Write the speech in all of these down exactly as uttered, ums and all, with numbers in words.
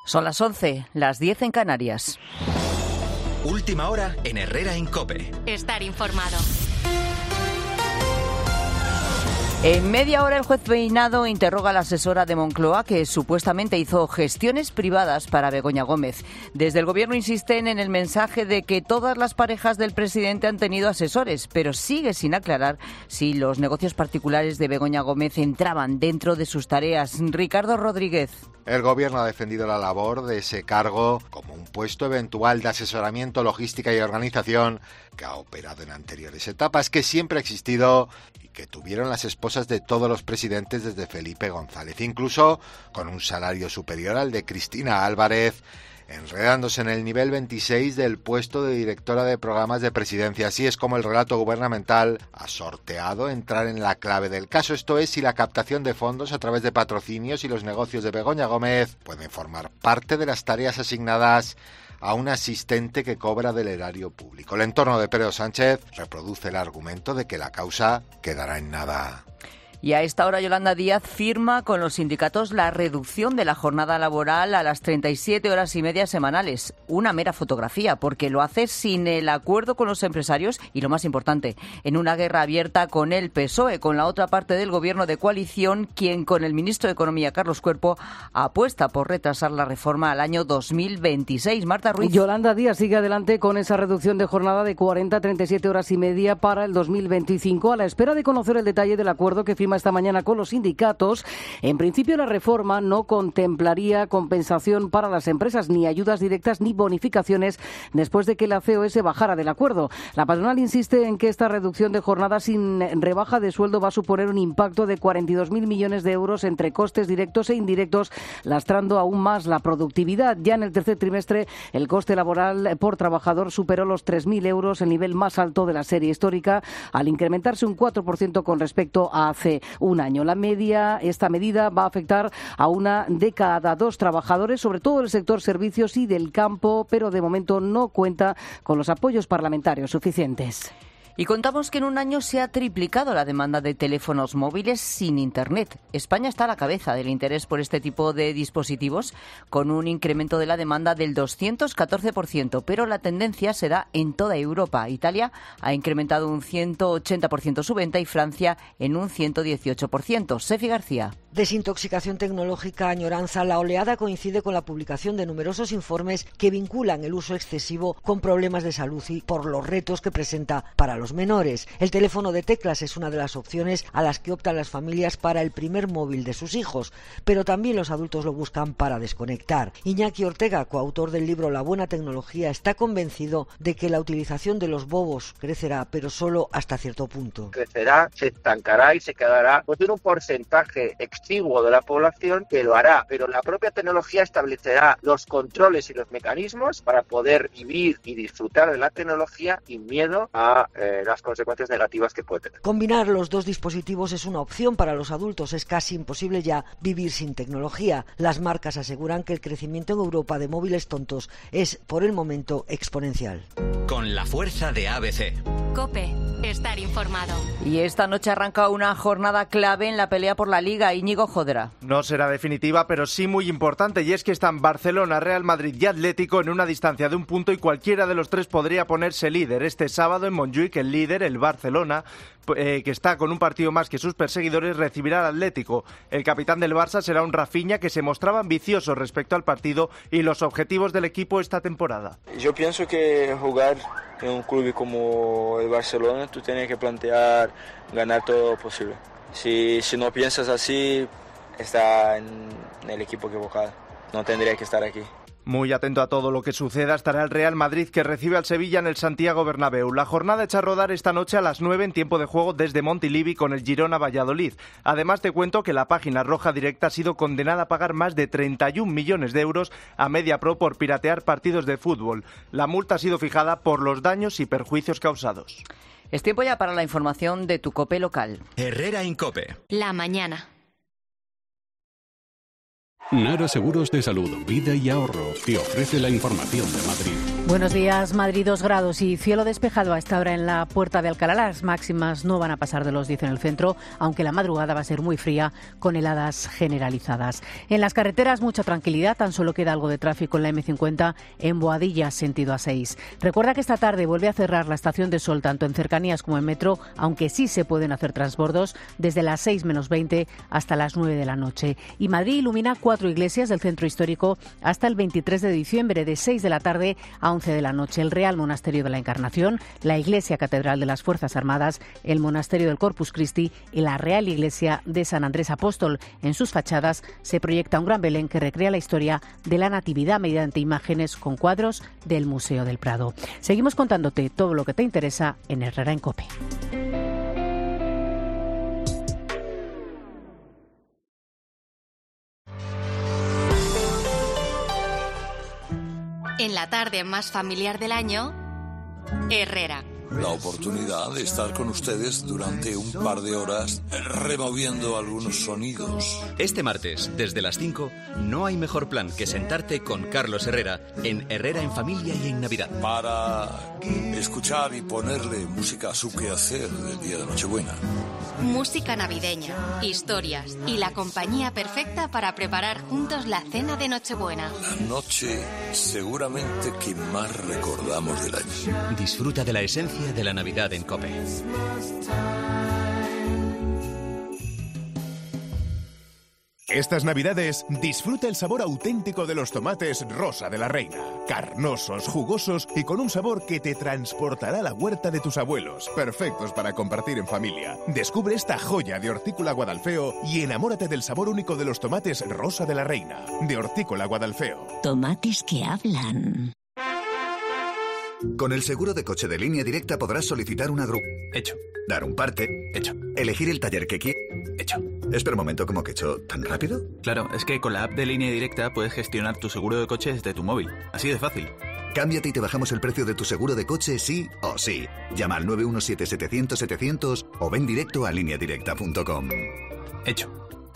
Son las once, las diez en Canarias. Última hora en Herrera en COPE. Estar informado. En media hora el juez Peinado interroga a la asesora de Moncloa que supuestamente hizo gestiones privadas para Begoña Gómez. Desde el Gobierno insisten en el mensaje de que todas las parejas del presidente han tenido asesores, pero sigue sin aclarar si los negocios particulares de Begoña Gómez entraban dentro de sus tareas. Ricardo Rodríguez. El Gobierno ha defendido la labor de ese cargo como un puesto eventual de asesoramiento, logística y organización que ha operado en anteriores etapas, que siempre ha existido y que tuvieron las esposas de todos los presidentes desde Felipe González, incluso con un salario superior al de Cristina Álvarez, enredándose en el nivel veintiséis del puesto de directora de programas de presidencia. Así es como el relato gubernamental ha sorteado entrar en la clave del caso, esto es, si la captación de fondos a través de patrocinios y los negocios de Begoña Gómez pueden formar parte de las tareas asignadas a un asistente que cobra del erario público. El entorno de Pedro Sánchez reproduce el argumento de que la causa quedará en nada. Y a esta hora Yolanda Díaz firma con los sindicatos la reducción de la jornada laboral a las treinta y siete horas y media semanales. Una mera fotografía, porque lo hace sin el acuerdo con los empresarios y, lo más importante, en una guerra abierta con el P S O E, con la otra parte del gobierno de coalición, quien con el ministro de Economía, Carlos Cuerpo, apuesta por retrasar la reforma al año dos mil veintiséis. Marta Ruiz. Yolanda Díaz sigue adelante con esa reducción de jornada de cuarenta a treinta y siete horas y media para el dos mil veinticinco, a la espera de conocer el detalle del acuerdo que firma esta mañana con los sindicatos. En principio, la reforma no contemplaría compensación para las empresas, ni ayudas directas ni bonificaciones, después de que la C O E se bajara del acuerdo. La patronal insiste en que esta reducción de jornada sin rebaja de sueldo va a suponer un impacto de cuarenta y dos mil millones de euros entre costes directos e indirectos, lastrando aún más la productividad. Ya en el tercer trimestre, el coste laboral por trabajador superó los tres mil euros, el nivel más alto de la serie histórica, al incrementarse un cuatro por ciento con respecto a hace un año. La media, esta medida va a afectar a una de cada dos trabajadores, sobre todo del sector servicios y del campo, pero de momento no cuenta con los apoyos parlamentarios suficientes. Y contamos que en un año se ha triplicado la demanda de teléfonos móviles sin Internet. España está a la cabeza del interés por este tipo de dispositivos, con un incremento de la demanda del doscientos catorce por ciento, pero la tendencia se da en toda Europa. Italia ha incrementado un ciento ochenta por ciento su venta y Francia en un ciento dieciocho por ciento. Sefi García. Desintoxicación tecnológica, añoranza. La oleada coincide con la publicación de numerosos informes que vinculan el uso excesivo con problemas de salud y por los retos que presenta para los menores. El teléfono de teclas es una de las opciones a las que optan las familias para el primer móvil de sus hijos, pero también los adultos lo buscan para desconectar. Iñaki Ortega, coautor del libro La buena tecnología, está convencido de que la utilización de los bobos crecerá, pero solo hasta cierto punto. Crecerá, se estancará y se quedará pues, en un porcentaje exiguo de la población que lo hará, pero la propia tecnología establecerá los controles y los mecanismos para poder vivir y disfrutar de la tecnología sin miedo a eh, las consecuencias negativas que puede tener. Combinar los dos dispositivos es una opción para los adultos. Es casi imposible ya vivir sin tecnología. Las marcas aseguran que el crecimiento en Europa de móviles tontos es, por el momento, exponencial. Con la fuerza de A B C. COPE. Estar informado. Y esta noche arranca una jornada clave en la pelea por la Liga. Íñigo Jodra. No será definitiva, pero sí muy importante, y es que están Barcelona, Real Madrid y Atlético en una distancia de un punto y cualquiera de los tres podría ponerse líder. Este sábado en Montjuic, el líder, el Barcelona, eh, que está con un partido más que sus perseguidores, recibirá al Atlético. El capitán del Barça será un Rafinha que se mostraba ambicioso respecto al partido y los objetivos del equipo esta temporada. Yo pienso que jugar en un club como el Barcelona, tú tienes que plantear ganar todo lo posible. Si, si no piensas así, está en el equipo equivocado. No tendría que estar aquí. Muy atento a todo lo que suceda estará el Real Madrid, que recibe al Sevilla en el Santiago Bernabéu. La jornada echa a rodar esta noche a las nueve en tiempo de juego desde Montilivi con el Girona Valladolid. Además te cuento que la página Roja Directa ha sido condenada a pagar más de treinta y un millones de euros a Mediapro por piratear partidos de fútbol. La multa ha sido fijada por los daños y perjuicios causados. Es tiempo ya para la información de tu COPE local. Herrera en COPE. La mañana. Nara Seguros de Salud, Vida y Ahorro te ofrece la información de Madrid. Buenos días. Madrid, dos grados y cielo despejado a esta hora en la Puerta de Alcalá. Las máximas no van a pasar de los diez en el centro, aunque la madrugada va a ser muy fría con heladas generalizadas. En las carreteras mucha tranquilidad, tan solo queda algo de tráfico en la eme cincuenta en Boadilla, sentido A seis. Recuerda que esta tarde vuelve a cerrar la Estación de Sol, tanto en cercanías como en metro, aunque sí se pueden hacer transbordos desde las seis menos veinte hasta las nueve de la noche. Y Madrid ilumina cuatro iglesias del centro histórico hasta el veintitrés de diciembre, de seis de la tarde a once de la noche. El Real Monasterio de la Encarnación, la Iglesia Catedral de las Fuerzas Armadas, el Monasterio del Corpus Christi y la Real Iglesia de San Andrés Apóstol. En sus fachadas se proyecta un gran Belén que recrea la historia de la Natividad mediante imágenes con cuadros del Museo del Prado. Seguimos contándote todo lo que te interesa en Herrera en COPE. En la tarde más familiar del año, Herrera. La oportunidad de estar con ustedes durante un par de horas removiendo algunos sonidos. Este martes, desde las cinco, no hay mejor plan que sentarte con Carlos Herrera en Herrera en Familia y en Navidad. Para escuchar y ponerle música a su quehacer del día de Nochebuena. Música navideña, historias y la compañía perfecta para preparar juntos la cena de Nochebuena. La noche seguramente que más recordamos del año. Disfruta de la esencia de la Navidad en COPE. Estas Navidades, disfruta el sabor auténtico de los tomates Rosa de la Reina. Carnosos, jugosos y con un sabor que te transportará a la huerta de tus abuelos. Perfectos para compartir en familia. Descubre esta joya de Hortícola Guadalfeo y enamórate del sabor único de los tomates Rosa de la Reina. De Hortícola Guadalfeo. Tomates que hablan. Con el seguro de coche de Línea Directa podrás solicitar una grúa. Hecho. Dar un parte. Hecho. Elegir el taller que quieras. Hecho. Espera un momento, ¿cómo que hecho? ¿Tan rápido? Claro, es que con la app de Línea Directa puedes gestionar tu seguro de coche desde tu móvil. Así de fácil. Cámbiate y te bajamos el precio de tu seguro de coche sí o sí. Llama al nueve uno siete, setecientos, setecientos o ven directo a línea directa punto com. Hecho.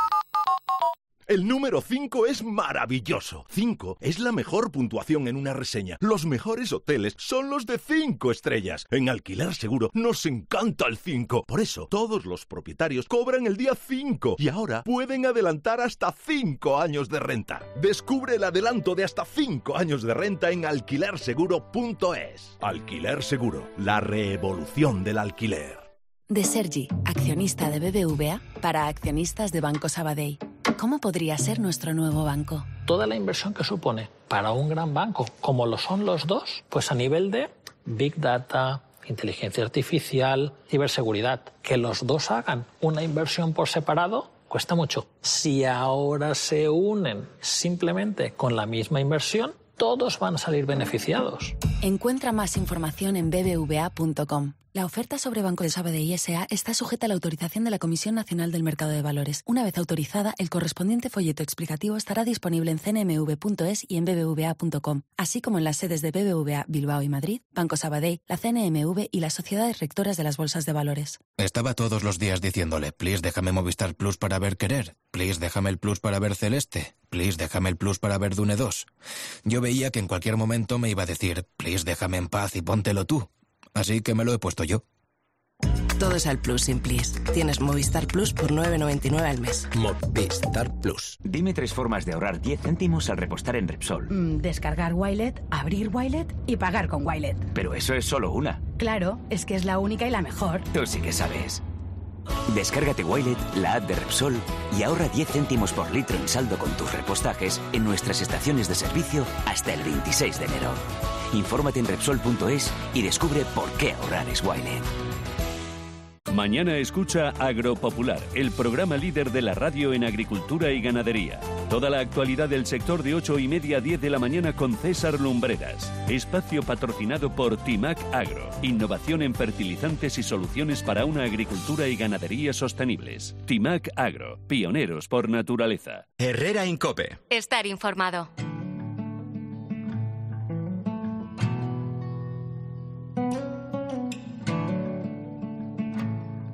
El número cinco es maravilloso. cinco es la mejor puntuación en una reseña. Los mejores hoteles son los de cinco estrellas. En Alquiler Seguro nos encanta el cinco. Por eso, todos los propietarios cobran el día cinco y ahora pueden adelantar hasta cinco años de renta. Descubre el adelanto de hasta cinco años de renta en alquiler seguro punto es. Alquiler Seguro, la revolución del alquiler. De Sergi, accionista de B B V A para accionistas de Banco Sabadell. ¿Cómo podría ser nuestro nuevo banco? Toda la inversión que supone para un gran banco, como lo son los dos, pues a nivel de Big Data, inteligencia artificial, ciberseguridad, que los dos hagan una inversión por separado, cuesta mucho. Si ahora se unen simplemente con la misma inversión, todos van a salir beneficiados. Encuentra más información en b b v a punto com. La oferta sobre Banco de Sabadell S A está sujeta a la autorización de la Comisión Nacional del Mercado de Valores. Una vez autorizada, el correspondiente folleto explicativo estará disponible en c n m v punto es y en b b v a punto com, así como en las sedes de B B V A Bilbao y Madrid, Banco Sabadell, la C N M V y las sociedades rectoras de las bolsas de valores. Estaba todos los días diciéndole, please déjame Movistar Plus para ver Querer, please déjame el Plus para ver Celeste, please déjame el Plus para ver Dune dos. Yo veía que en cualquier momento me iba a decir, please déjame en paz y póntelo tú. Así que me lo he puesto yo. Todo es al Plus sin Please. Tienes Movistar Plus por nueve noventa y nueve al mes. Movistar Plus. Dime tres formas de ahorrar diez céntimos al repostar en Repsol. Mm, descargar Wilet, abrir Wilet y pagar con Wilet. Pero eso es solo una. Claro, es que es la única y la mejor. Tú sí que sabes. Descárgate Wilet, la app de Repsol, y ahorra diez céntimos por litro en saldo con tus repostajes en nuestras estaciones de servicio hasta el veintiséis de enero. Infórmate en Repsol punto es y descubre por qué ahorrar es Wilet. Mañana escucha Agropopular, el programa líder de la radio en agricultura y ganadería. Toda la actualidad del sector de ocho y media a diez de la mañana con César Lumbreras. Espacio patrocinado por Timac Agro. Innovación en fertilizantes y soluciones para una agricultura y ganadería sostenibles. Timac Agro, pioneros por naturaleza. Herrera en COPE. Estar informado.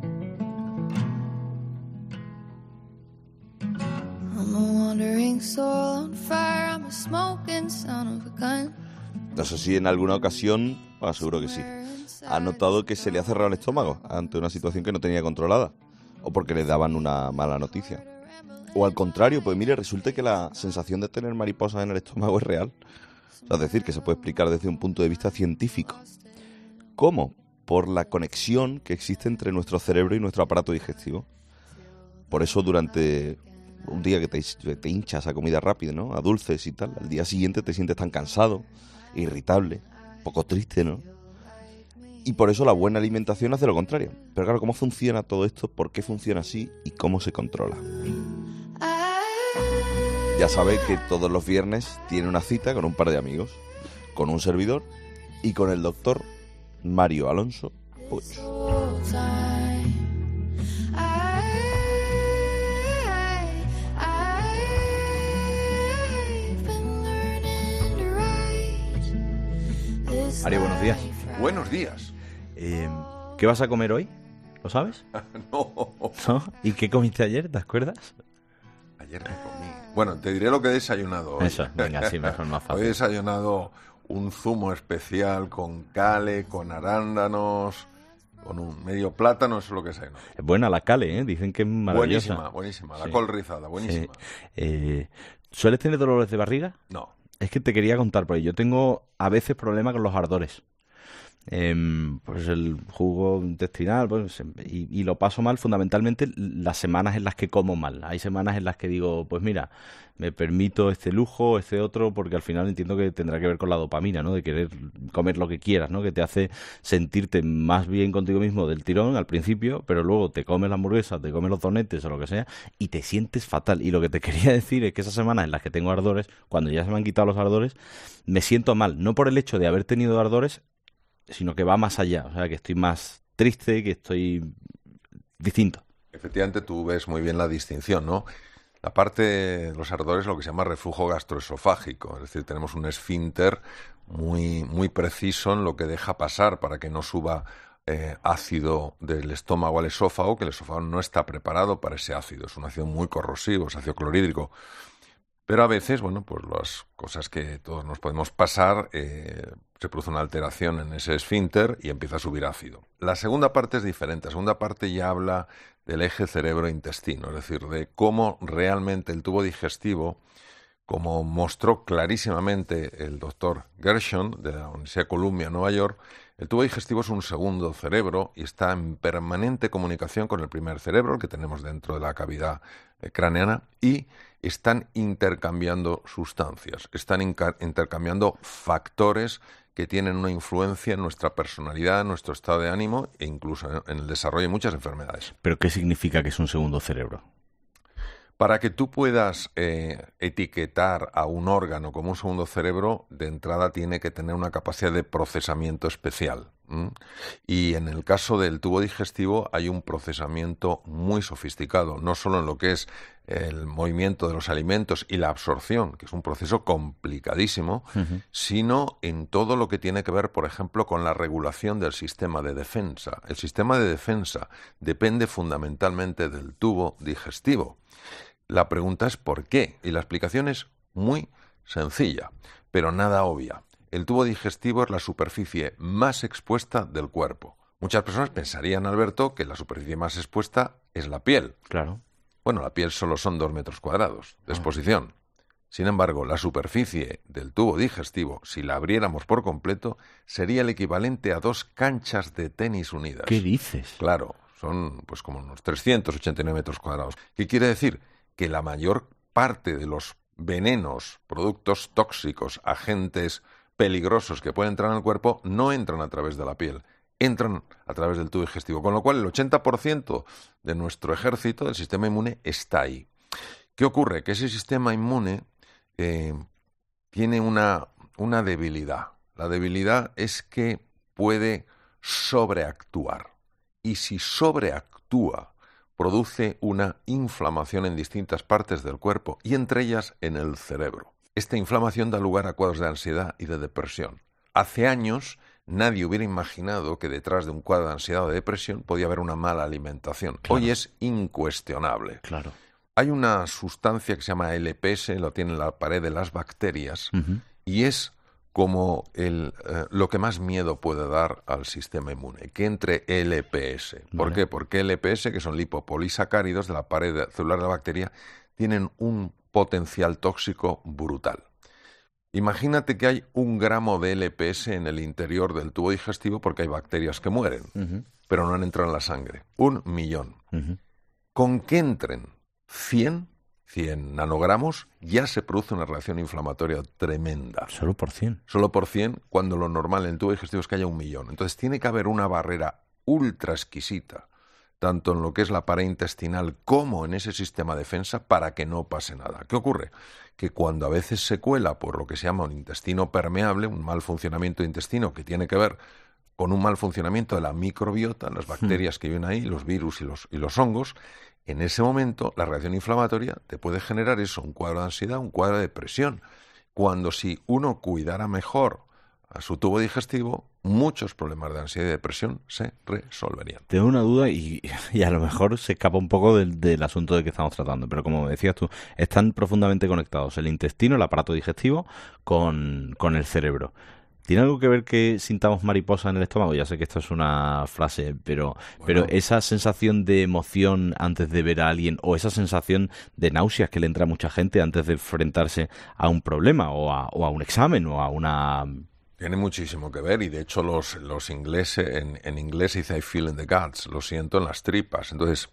I'm a wandering soul. No sé si en alguna ocasión, bueno, seguro que sí, ha notado que se le ha cerrado el estómago ante una situación que no tenía controlada, o porque le daban una mala noticia. O al contrario, pues mire, resulta que la sensación de tener mariposas en el estómago es real. O sea, es decir, que se puede explicar desde un punto de vista científico. ¿Cómo? Por la conexión que existe entre nuestro cerebro y nuestro aparato digestivo. Por eso durante un día que te, te hinchas a comida rápida, ¿no?, a dulces y tal, al día siguiente te sientes tan cansado, irritable, un poco triste, ¿no? Y por eso la buena alimentación hace lo contrario. Pero claro, ¿cómo funciona todo esto? ¿Por qué funciona así? ¿Y cómo se controla? Ya sabéis que todos los viernes tiene una cita con un par de amigos, con un servidor y con el doctor Mario Alonso Puig. Mario, buenos días. Buenos días. Eh, ¿Qué vas a comer hoy? ¿Lo sabes? No. ¿No? ¿Y qué comiste ayer? ¿Te acuerdas? Ayer me comí. Bueno, te diré lo que he desayunado hoy. Eso, venga, sí, mejor, más fácil. Hoy he desayunado un zumo especial con cale, con arándanos, con un medio plátano, eso es lo que sé, ¿no? Es buena la cale, ¿eh? Dicen que es maravillosa. Buenísima, buenísima. La sí. col rizada, buenísima. Sí. Eh, ¿Sueles tener dolores de barriga? No. Es que te quería contar, porque yo tengo a veces problemas con los ardores. Eh, pues el jugo intestinal, pues, y, y lo paso mal fundamentalmente las semanas en las que como mal. Hay semanas en las que digo, pues mira, me permito este lujo, este otro, porque al final entiendo que tendrá que ver con la dopamina, ¿no? De querer comer lo que quieras, ¿no? Que te hace sentirte más bien contigo mismo del tirón al principio, pero luego te comes la hamburguesa, te comes los donetes o lo que sea y te sientes fatal. Y lo que te quería decir es que esas semanas en las que tengo ardores, cuando ya se me han quitado los ardores, me siento mal, no por el hecho de haber tenido ardores, sino que va más allá, o sea, que estoy más triste, que estoy distinto. Efectivamente, tú ves muy bien la distinción, ¿no? La parte de los ardores es lo que se llama reflujo gastroesofágico, es decir, tenemos un esfínter muy, muy preciso en lo que deja pasar para que no suba eh, ácido del estómago al esófago, que el esófago no está preparado para ese ácido, es un ácido muy corrosivo, es ácido clorhídrico. Pero a veces, bueno, pues las cosas que todos nos podemos pasar, eh, se produce una alteración en ese esfínter y empieza a subir ácido. La segunda parte es diferente. La segunda parte ya habla del eje cerebro-intestino, es decir, de cómo realmente el tubo digestivo, como mostró clarísimamente el doctor Gershon de la Universidad de Columbia, Nueva York, el tubo digestivo es un segundo cerebro y está en permanente comunicación con el primer cerebro, el que tenemos dentro de la cavidad eh, craneana, y están intercambiando sustancias, están inca- intercambiando factores que tienen una influencia en nuestra personalidad, en nuestro estado de ánimo e incluso en, en el desarrollo de muchas enfermedades. ¿Pero qué significa que es un segundo cerebro? Para que tú puedas eh, etiquetar a un órgano como un segundo cerebro, de entrada tiene que tener una capacidad de procesamiento especial. ¿m? Y en el caso del tubo digestivo hay un procesamiento muy sofisticado, no solo en lo que es el movimiento de los alimentos y la absorción, que es un proceso complicadísimo, uh-huh. sino en todo lo que tiene que ver, por ejemplo, con la regulación del sistema de defensa. El sistema de defensa depende fundamentalmente del tubo digestivo. La pregunta es ¿por qué? Y la explicación es muy sencilla, pero nada obvia. El tubo digestivo es la superficie más expuesta del cuerpo. Muchas personas pensarían, Alberto, que la superficie más expuesta es la piel. Claro. Bueno, la piel solo son dos metros cuadrados de exposición. Sin embargo, la superficie del tubo digestivo, si la abriéramos por completo, sería el equivalente a dos canchas de tenis unidas. ¿Qué dices? Claro, son pues como unos trescientos ochenta y nueve metros cuadrados. ¿Qué quiere decir? Que la mayor parte de los venenos, productos tóxicos, agentes peligrosos que pueden entrar en el cuerpo no entran a través de la piel, entran a través del tubo digestivo, con lo cual el ochenta por ciento de nuestro ejército, del sistema inmune, está ahí. ¿Qué ocurre? Que ese sistema inmune eh, tiene una, una debilidad. La debilidad es que puede sobreactuar. Y si sobreactúa, produce una inflamación en distintas partes del cuerpo y entre ellas en el cerebro. Esta inflamación da lugar a cuadros de ansiedad y de depresión. Hace años nadie hubiera imaginado que detrás de un cuadro de ansiedad o de depresión podía haber una mala alimentación. Claro. Hoy es incuestionable. Claro. Hay una sustancia que se llama L P S, lo tiene en la pared de las bacterias, uh-huh. y es como el, eh, lo que más miedo puede dar al sistema inmune, que entre L P S. ¿Por vale. qué? Porque L P S, que son lipopolisacáridos de la pared celular de la bacteria, tienen un potencial tóxico brutal. Imagínate que hay un gramo de L P S en el interior del tubo digestivo porque hay bacterias que mueren, uh-huh. pero no han entrado en la sangre. Un millón. Uh-huh. Con que entren cien, cien nanogramos, ya se produce una reacción inflamatoria tremenda. Solo por cien. Solo por cien, cuando lo normal en el tubo digestivo es que haya un millón. Entonces tiene que haber una barrera ultra exquisita, tanto en lo que es la pared intestinal como en ese sistema de defensa, para que no pase nada. ¿Qué ocurre? Que cuando a veces se cuela por lo que se llama un intestino permeable, un mal funcionamiento de intestino que tiene que ver con un mal funcionamiento de la microbiota, las bacterias que viven ahí, los virus y los, y los hongos, en ese momento la reacción inflamatoria te puede generar eso, un cuadro de ansiedad, un cuadro de depresión. Cuando si uno cuidara mejor a su tubo digestivo, muchos problemas de ansiedad y depresión se resolverían. Tengo una duda y, y a lo mejor se escapa un poco del, del asunto de que estamos tratando, pero como decías tú, están profundamente conectados el intestino, el aparato digestivo, con, con el cerebro. ¿Tiene algo que ver que sintamos mariposas en el estómago? Ya sé que esto es una frase, pero, bueno. pero esa sensación de emoción antes de ver a alguien, o esa sensación de náuseas que le entra a mucha gente antes de enfrentarse a un problema o a, o a un examen o a una... Tiene muchísimo que ver, y de hecho los, los ingleses, en, en inglés se dice I feel in the guts, lo siento en las tripas. Entonces,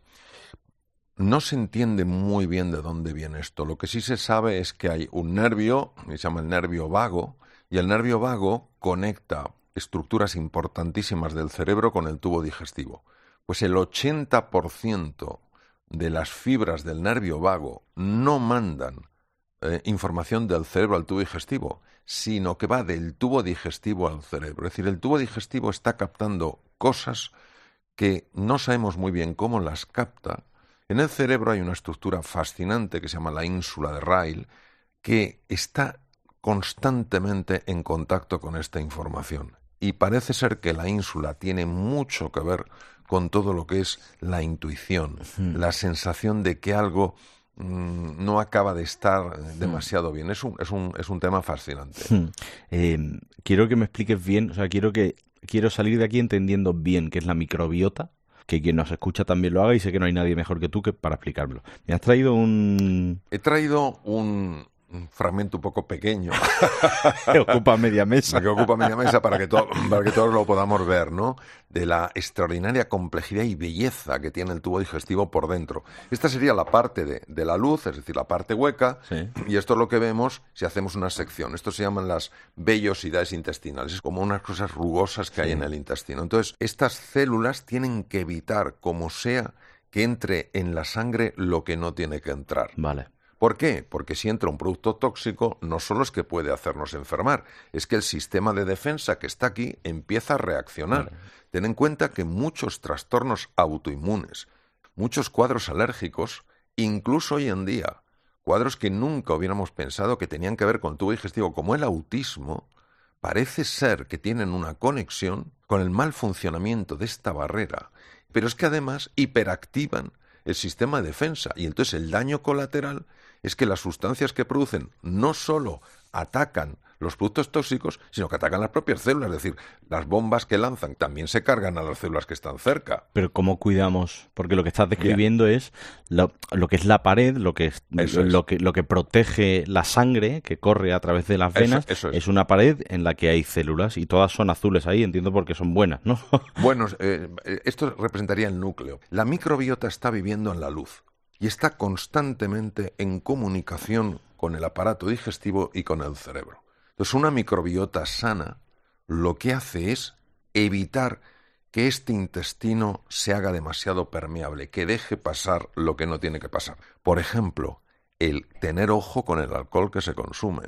no se entiende muy bien de dónde viene esto. Lo que sí se sabe es que hay un nervio, que se llama el nervio vago, y el nervio vago conecta estructuras importantísimas del cerebro con el tubo digestivo. Pues el ochenta por ciento de las fibras del nervio vago no mandan eh, información del cerebro al tubo digestivo, sino que va del tubo digestivo al cerebro. Es decir, el tubo digestivo está captando cosas que no sabemos muy bien cómo las capta. En el cerebro hay una estructura fascinante que se llama la ínsula de Rayleigh, que está constantemente en contacto con esta información. Y parece ser que la ínsula tiene mucho que ver con todo lo que es la intuición, mm. la sensación de que algo mmm, no acaba de estar demasiado mm. bien. Es un, es un, es un tema fascinante. Mm. Eh, quiero que me expliques bien, o sea, quiero que quiero salir de aquí entendiendo bien qué es la microbiota, que quien nos escucha también lo haga, y sé que no hay nadie mejor que tú que para explicármelo. ¿Me has traído un...? He traído un... un fragmento un poco pequeño que ocupa media mesa que ocupa media mesa para que, to- para que todos lo podamos ver, ¿no? De la extraordinaria complejidad y belleza que tiene el tubo digestivo por dentro. Esta sería la parte de, de la luz, es decir, la parte hueca, sí. Y esto es lo que vemos si hacemos una sección. Esto se llaman las vellosidades intestinales, es como unas cosas rugosas que sí. hay en el intestino. Entonces, estas células tienen que evitar, como sea, que entre en la sangre lo que no tiene que entrar. Vale. ¿Por qué? Porque si entra un producto tóxico, no solo es que puede hacernos enfermar, es que el sistema de defensa que está aquí empieza a reaccionar. Vale. Ten en cuenta que muchos trastornos autoinmunes, muchos cuadros alérgicos, incluso hoy en día, cuadros que nunca hubiéramos pensado que tenían que ver con el tubo digestivo, como el autismo, parece ser que tienen una conexión con el mal funcionamiento de esta barrera, pero es que además hiperactivan el sistema de defensa, y entonces el daño colateral es que las sustancias que producen no solo atacan los productos tóxicos, sino que atacan las propias células. Es decir, las bombas que lanzan también se cargan a las células que están cerca. Pero ¿cómo cuidamos? Porque lo que estás describiendo Bien. es lo, lo que es la pared, lo que es, lo, es. lo que lo que protege la sangre que corre a través de las venas. Eso, eso es. es una pared en la que hay células y todas son azules ahí, entiendo porque son buenas, ¿no? Bueno, eh, esto representaría el núcleo. La microbiota está viviendo en la luz y está constantemente en comunicación con el aparato digestivo y con el cerebro. Entonces, una microbiota sana lo que hace es evitar que este intestino se haga demasiado permeable, que deje pasar lo que no tiene que pasar. Por ejemplo, el tener ojo con el alcohol que se consume.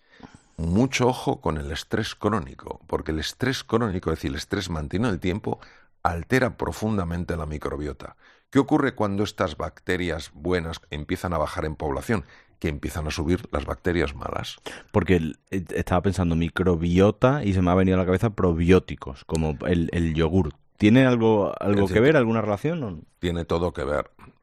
Mucho ojo con el estrés crónico, porque el estrés crónico, es decir, el estrés mantenido en el tiempo, altera profundamente la microbiota. ¿Qué ocurre cuando estas bacterias buenas empiezan a bajar en población? Que empiezan a subir las bacterias malas. Porque estaba pensando microbiota y se me ha venido a la cabeza probióticos, como el, el yogur. ¿Tiene algo, algo que ver, alguna relación? ¿O? Tiene todo que ver.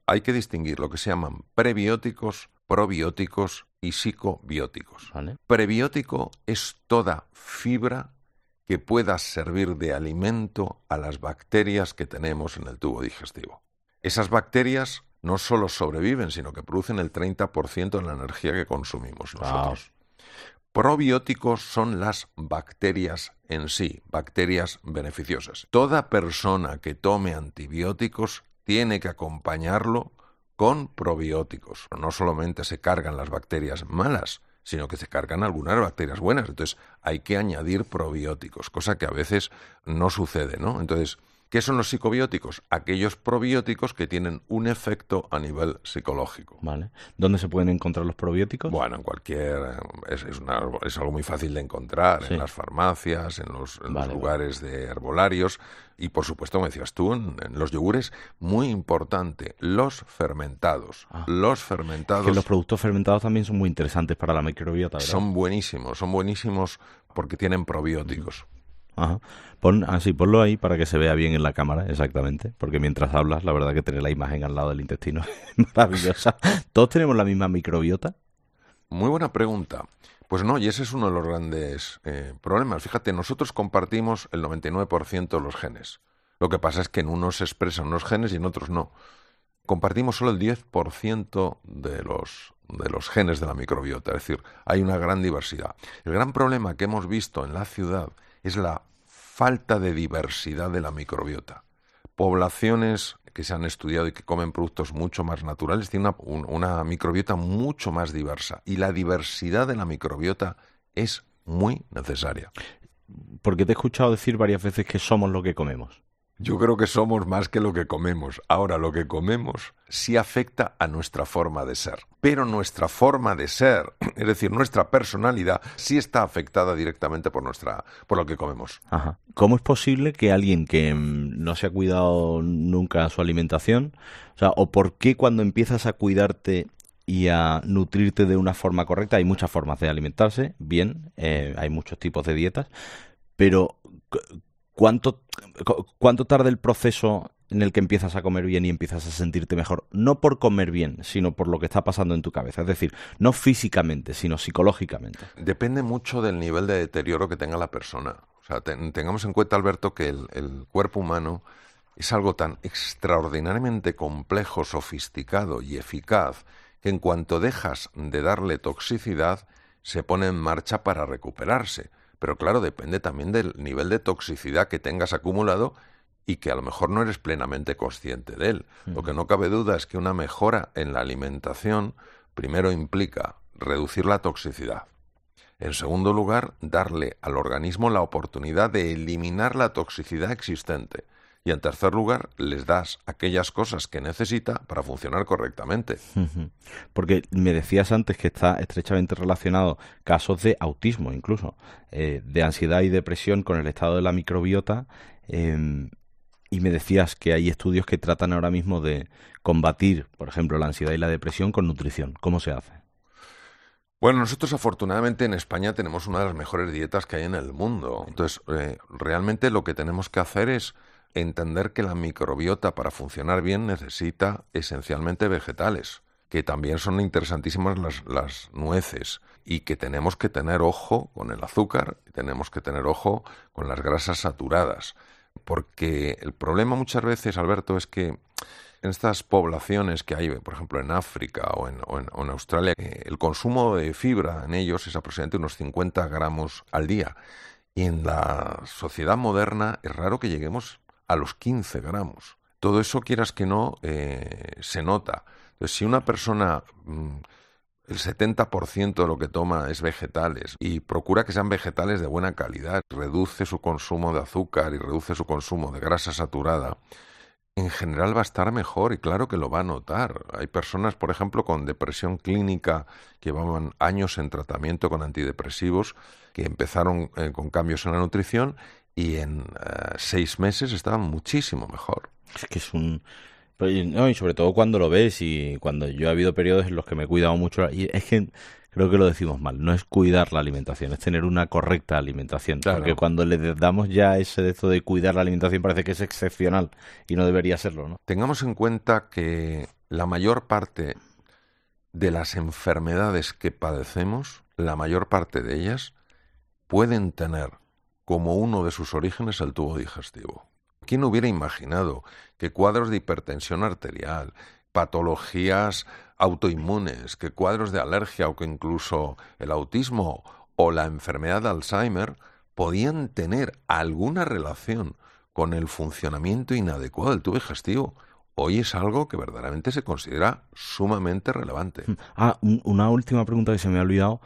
hay que distinguir lo que se llaman prebióticos, probióticos y psicobióticos. Vale. Prebiótico es toda fibra que pueda servir de alimento a las bacterias que tenemos en el tubo digestivo. Esas bacterias no solo sobreviven, sino que producen el treinta por ciento de la energía que consumimos nosotros. Wow. Probióticos son las bacterias en sí, bacterias beneficiosas. Toda persona que tome antibióticos tiene que acompañarlo con probióticos. No solamente se cargan las bacterias malas, sino que se cargan algunas bacterias buenas. Entonces hay que añadir probióticos, cosa que a veces no sucede, ¿no? Entonces, ¿qué son los psicobióticos? Aquellos probióticos que tienen un efecto a nivel psicológico. Vale. ¿Dónde se pueden encontrar los probióticos? Bueno, en cualquier... Es, es, una, es algo muy fácil de encontrar, sí. En las farmacias, en los, en vale, los lugares vale. de herbolarios y, por supuesto, como decías tú, en, en los yogures. Muy importante, los fermentados. Ah. Los fermentados... Que los productos fermentados también son muy interesantes para la microbiota, ¿verdad? Son buenísimos, son buenísimos porque tienen probióticos. Ajá. Pon, así, ponlo ahí para que se vea bien en la cámara, exactamente. Porque mientras hablas, la verdad que tener la imagen al lado del intestino es maravillosa. ¿Todos tenemos la misma microbiota? Muy buena pregunta. Pues no, y ese es uno de los grandes eh, problemas. Fíjate, nosotros compartimos el noventa y nueve por ciento de los genes. Lo que pasa es que en unos se expresan unos genes y en otros no. Compartimos solo el diez por ciento de los, de los genes de la microbiota. Es decir, hay una gran diversidad. El gran problema que hemos visto en la ciudad es la falta de diversidad de la microbiota. Poblaciones que se han estudiado y que comen productos mucho más naturales tienen una, un, una microbiota mucho más diversa. Y la diversidad de la microbiota es muy necesaria. Porque te he escuchado decir varias veces que somos lo que comemos. Yo creo que somos más que lo que comemos. Ahora, lo que comemos sí afecta a nuestra forma de ser. Pero nuestra forma de ser, es decir, nuestra personalidad, sí está afectada directamente por nuestra, por lo que comemos. Ajá. ¿Cómo es posible que alguien que mmm, no se ha cuidado nunca su alimentación, o sea, o por qué cuando empiezas a cuidarte y a nutrirte de una forma correcta, hay muchas formas de alimentarse, bien, eh, hay muchos tipos de dietas, pero ¿Cuánto, ¿Cuánto tarda el proceso en el que empiezas a comer bien y empiezas a sentirte mejor? No por comer bien, sino por lo que está pasando en tu cabeza. Es decir, no físicamente, sino psicológicamente. Depende mucho del nivel de deterioro que tenga la persona. O sea, ten, tengamos en cuenta, Alberto, que el, el cuerpo humano es algo tan extraordinariamente complejo, sofisticado y eficaz que en cuanto dejas de darle toxicidad, se pone en marcha para recuperarse. Pero claro, depende también del nivel de toxicidad que tengas acumulado y que a lo mejor no eres plenamente consciente de él. Uh-huh. Lo que no cabe duda es que una mejora en la alimentación primero implica reducir la toxicidad. En segundo lugar, darle al organismo la oportunidad de eliminar la toxicidad existente. Y en tercer lugar, les das aquellas cosas que necesita para funcionar correctamente. Uh-huh. Porque me decías antes que está estrechamente relacionado casos de autismo, incluso, eh, de ansiedad y depresión con el estado de la microbiota, eh, y me decías que hay estudios que tratan ahora mismo de combatir, por ejemplo, la ansiedad y la depresión con nutrición. ¿Cómo se hace? Bueno, nosotros afortunadamente en España tenemos una de las mejores dietas que hay en el mundo. Entonces, eh, realmente lo que tenemos que hacer es entender que la microbiota para funcionar bien necesita esencialmente vegetales, que también son interesantísimas las, las nueces y que tenemos que tener ojo con el azúcar, tenemos que tener ojo con las grasas saturadas, porque el problema muchas veces, Alberto, es que en estas poblaciones que hay, por ejemplo, en África o en, o en, o en Australia, eh, el consumo de fibra en ellos es aproximadamente unos cincuenta gramos al día. Y en la sociedad moderna es raro que lleguemos a los quince gramos. Todo eso, quieras que no, eh, se nota. Entonces, si una persona, mmm, el setenta por ciento de lo que toma es vegetales y procura que sean vegetales de buena calidad, reduce su consumo de azúcar y reduce su consumo de grasa saturada, en general va a estar mejor y claro que lo va a notar. Hay personas, por ejemplo, con depresión clínica que llevaban años en tratamiento con antidepresivos, que empezaron eh, con cambios en la nutrición y en uh, seis meses estaban muchísimo mejor. Es que es un... No, y sobre todo cuando lo ves y cuando yo he habido periodos en los que me he cuidado mucho. Y es que creo que lo decimos mal. No es cuidar la alimentación, es tener una correcta alimentación. Claro. Porque cuando le damos ya ese de esto de cuidar la alimentación parece que es excepcional y no debería serlo, ¿no? Tengamos en cuenta que la mayor parte de las enfermedades que padecemos, la mayor parte de ellas, pueden tener como uno de sus orígenes el tubo digestivo. ¿Quién hubiera imaginado que cuadros de hipertensión arterial, patologías autoinmunes, que cuadros de alergia o que incluso el autismo o la enfermedad de Alzheimer podían tener alguna relación con el funcionamiento inadecuado del tubo digestivo? Hoy es algo que verdaderamente se considera sumamente relevante. Ah, un, una última pregunta que se me ha olvidado,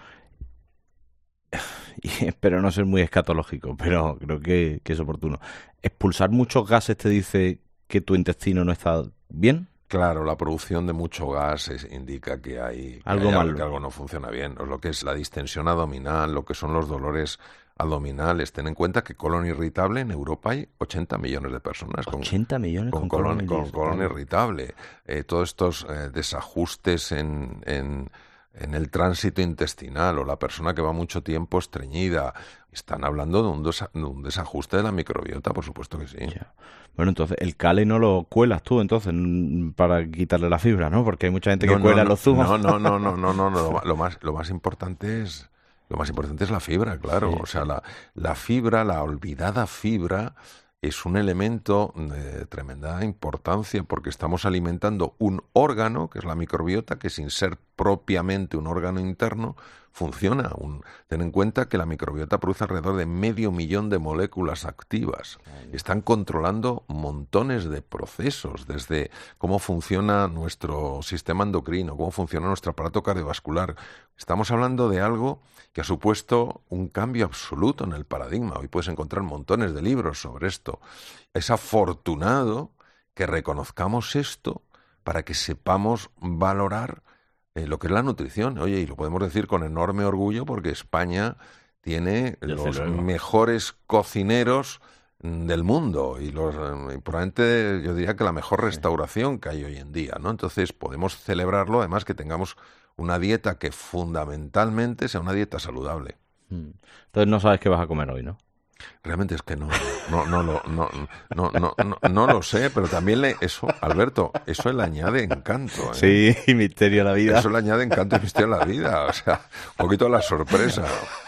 y espero no ser muy escatológico, pero creo que, que es oportuno. ¿Expulsar muchos gases te dice que tu intestino no está bien? Claro, la producción de mucho gas es, indica que hay, que algo hay malo, que algo no funciona bien. O lo que es la distensión abdominal, lo que son los dolores abdominales. Ten en cuenta que colon irritable en Europa hay ochenta millones de personas con, ochenta millones con, con colon, colon, con colon irritable. Eh, todos estos eh, desajustes en, en, en el tránsito intestinal o la persona que va mucho tiempo estreñida. Están hablando de un, desa, de un desajuste de la microbiota, por supuesto que sí. Ya. Bueno, entonces el cale no lo cuelas tú, entonces, para quitarle la fibra, ¿no? Porque hay mucha gente que no, cuela no, los zumos. No, no, no, no, no, no, no. Lo, lo más, lo más importante es, lo más importante es la fibra, claro. Sí. O sea, la, la fibra, la olvidada fibra, es un elemento de tremenda importancia porque estamos alimentando un órgano, que es la microbiota, que sin ser propiamente un órgano interno, funciona. Un, ten en cuenta que la microbiota produce alrededor de medio millón de moléculas activas. Están controlando montones de procesos, desde cómo funciona nuestro sistema endocrino, cómo funciona nuestro aparato cardiovascular. Estamos hablando de algo que ha supuesto un cambio absoluto en el paradigma. Hoy puedes encontrar montones de libros sobre esto. Es afortunado que reconozcamos esto para que sepamos valorar Eh, lo que es la nutrición. Oye, y lo podemos decir con enorme orgullo porque España tiene Desde los luego. mejores cocineros del mundo y, los, y probablemente yo diría que la mejor restauración que hay hoy en día, ¿no? Entonces podemos celebrarlo, además que tengamos una dieta que fundamentalmente sea una dieta saludable. Entonces no sabes qué vas a comer hoy, ¿no? Realmente es que no, no, no, lo, no, no, no, no, no lo sé, pero también le, eso, Alberto, eso le añade encanto. ¿eh? Sí, misterio a la vida. Eso le añade encanto y misterio a la vida, o sea, un poquito la sorpresa.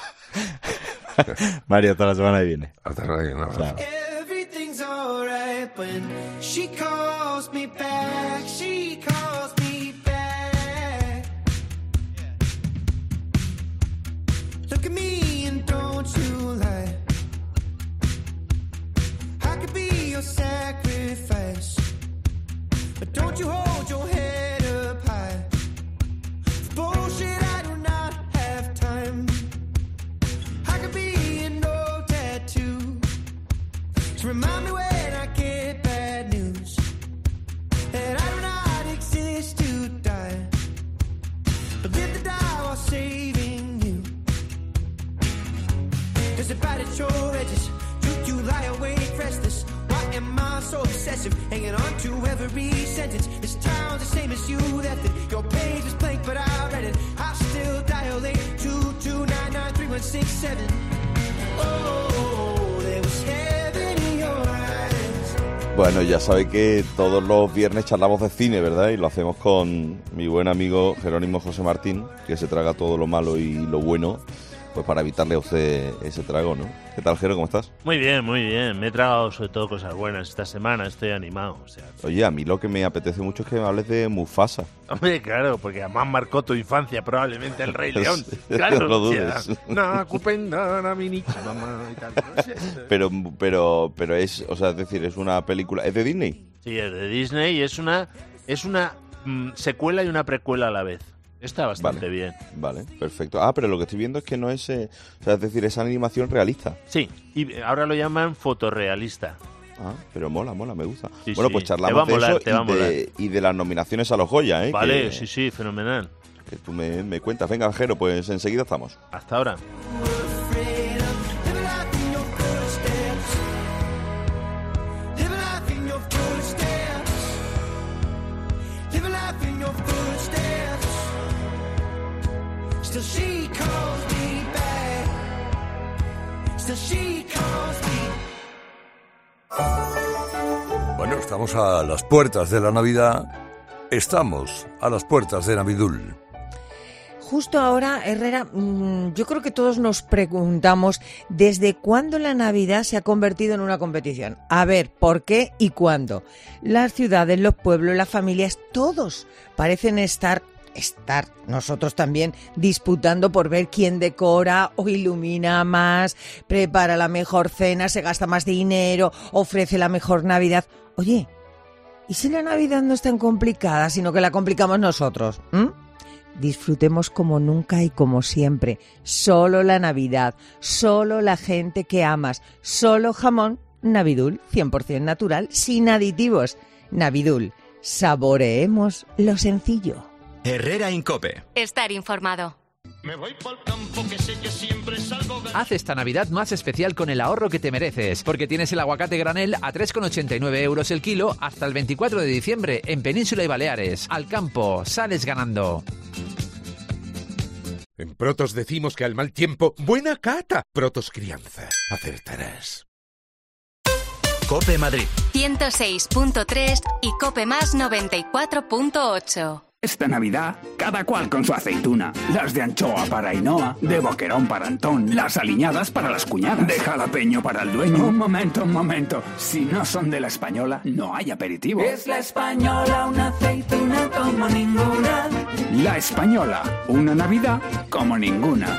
Mario, hasta la semana que viene. Hasta la semana que viene, un abrazo. Everything's alright when she calls me back, she calls me back. Look at me and don't you lie. I could be your sacrifice, but don't you hold your head up high. For bullshit, I do not have time. I could be an old tattoo to remind me when I get bad news that I do not exist to die, but live to die while saving you. Does it bite at your edges? Do you lie awake restless? Why am I so obsessive, hanging on to every sentence? This town's the same as you left it. Your page was blank, but I read it. I still dial eight two two nine nine three one six seven. Oh, there was heaven in your eyes. Bueno, ya sabéis que todos los viernes charlamos de cine, ¿verdad? Y lo hacemos con mi buen amigo Jerónimo José Martín, que se traga todo lo malo y lo bueno, pues para evitarle a usted ese trago, ¿no? ¿Qué tal, Jero? ¿Cómo estás? Muy bien, muy bien. Me he tragado sobre todo cosas buenas esta semana, estoy animado. O sea, Oye, a mí lo que me apetece mucho es que me hables de Mufasa. hombre, claro, porque además marcó tu infancia probablemente el Rey León. Claro, no lo o sea, dudes. no, Kupendana, mi niña, mamá y tal. No sé. Pero, pero, pero es, o sea, es decir, es una película, ¿es de Disney? Sí, es de Disney y es una, es una mm, secuela y una precuela a la vez. Está bastante Vale, bien. Vale, perfecto. Ah, pero lo que estoy viendo es que no es, eh, o sea, es decir, es animación realista. Sí, y ahora lo llaman fotorrealista. Ah, pero mola, mola, me gusta. Sí, bueno, sí, pues te charlamos va a de molar, eso te va a y, de, y de las nominaciones a los Goya, ¿eh? Vale, que, sí, sí, fenomenal. que tú me, me cuentas. Venga, Jero, pues enseguida estamos. Hasta ahora. Still Still she calls me back. Still she calls me. Bueno, estamos a las puertas de la Navidad. Estamos a las puertas de Navidul. Justo ahora, Herrera, yo creo que todos nos preguntamos desde cuándo la Navidad se ha convertido en una competición. A ver, ¿por qué y cuándo? Las ciudades, los pueblos, las familias, todos parecen estar, estar nosotros también disputando por ver quién decora o ilumina más, prepara la mejor cena, se gasta más dinero, ofrece la mejor Navidad. Oye, ¿y si la Navidad no es tan complicada, sino que la complicamos nosotros? ¿Mm? Disfrutemos como nunca y como siempre. Solo la Navidad, solo la gente que amas, solo jamón Navidul, cien por ciento natural, sin aditivos. Navidul, saboreemos lo sencillo. Herrera Incope. Estar informado. Me voy pa'l campo que sé que siempre salgo ganando. Haz esta Navidad más especial con el ahorro que te mereces, porque tienes el aguacate granel a tres con ochenta y nueve euros el kilo hasta el veinticuatro de diciembre en Península y Baleares. Al campo, sales ganando. En Protos decimos que al mal tiempo, buena cata. Protos Crianza, acertarás. Cope Madrid. ciento seis punto tres y Cope Más noventa y cuatro punto ocho. Esta Navidad, cada cual con su aceituna. Las de anchoa para Ainhoa, de boquerón para Antón, las aliñadas para las cuñadas, de jalapeño para el dueño. Un momento, un momento. Si no son de La Española, no hay aperitivo. Es La Española, una aceituna como ninguna. La Española, una Navidad como ninguna.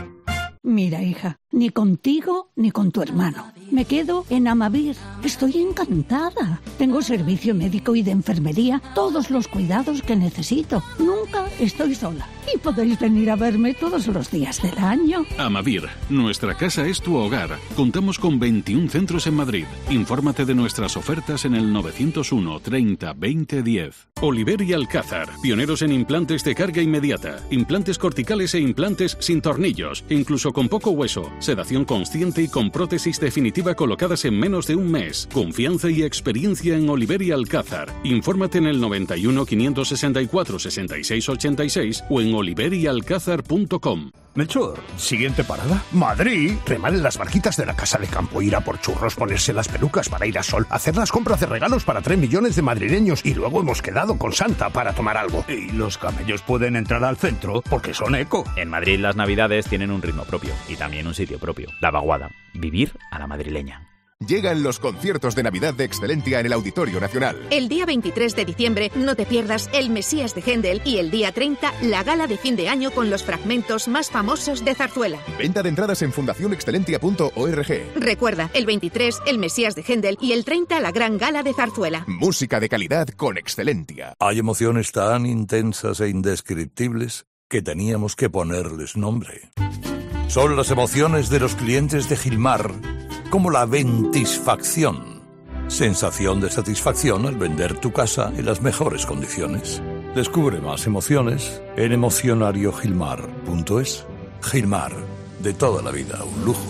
Mira, hija, ni contigo ni con tu hermano. Me quedo en Amavir. Estoy encantada. Tengo servicio médico y de enfermería, todos los cuidados que necesito. Nunca estoy sola. Y podéis venir a verme todos los días del año. Amavir, nuestra casa es tu hogar. Contamos con veintiún centros en Madrid. Infórmate de nuestras ofertas en el novecientos uno treinta veinte diez. Oliver y Alcázar, pioneros en implantes de carga inmediata, implantes corticales e implantes sin tornillos, incluso con poco hueso, sedación consciente y con prótesis definitiva colocadas en menos de un mes. Confianza y experiencia en Oliver y Alcázar. Infórmate en el noventa y uno quinientos sesenta y cuatro sesenta y seis ochenta y seis o en oliver y alcázar punto com. Melchor, siguiente parada. Madrid. Remar en las barquitas de la casa de campo, ir a por churros, ponerse las pelucas para ir a Sol, hacer las compras de regalos para tres millones de madrileños y luego hemos quedado con Santa para tomar algo. Y los camellos pueden entrar al centro porque son eco. En Madrid las navidades tienen un ritmo propio y también un sitio propio. La Vaguada. Vivir a la madrileña. Llegan los conciertos de Navidad de Excelentia en el Auditorio Nacional. El día veintitrés de diciembre no te pierdas El Mesías de Händel y el día treinta la gala de fin de año con los fragmentos más famosos de Zarzuela. Venta de entradas en fundación excelentia punto org. Recuerda, el veintitrés El Mesías de Händel y el treinta la gran gala de Zarzuela. Música de calidad con Excelentia. Hay emociones tan intensas e indescriptibles que teníamos que ponerles nombre. Son las emociones de los clientes de Gilmar, como la ventisfacción. Sensación de satisfacción al vender tu casa en las mejores condiciones. Descubre más emociones en emocionario gilmar punto es. Gilmar, de toda la vida, un lujo.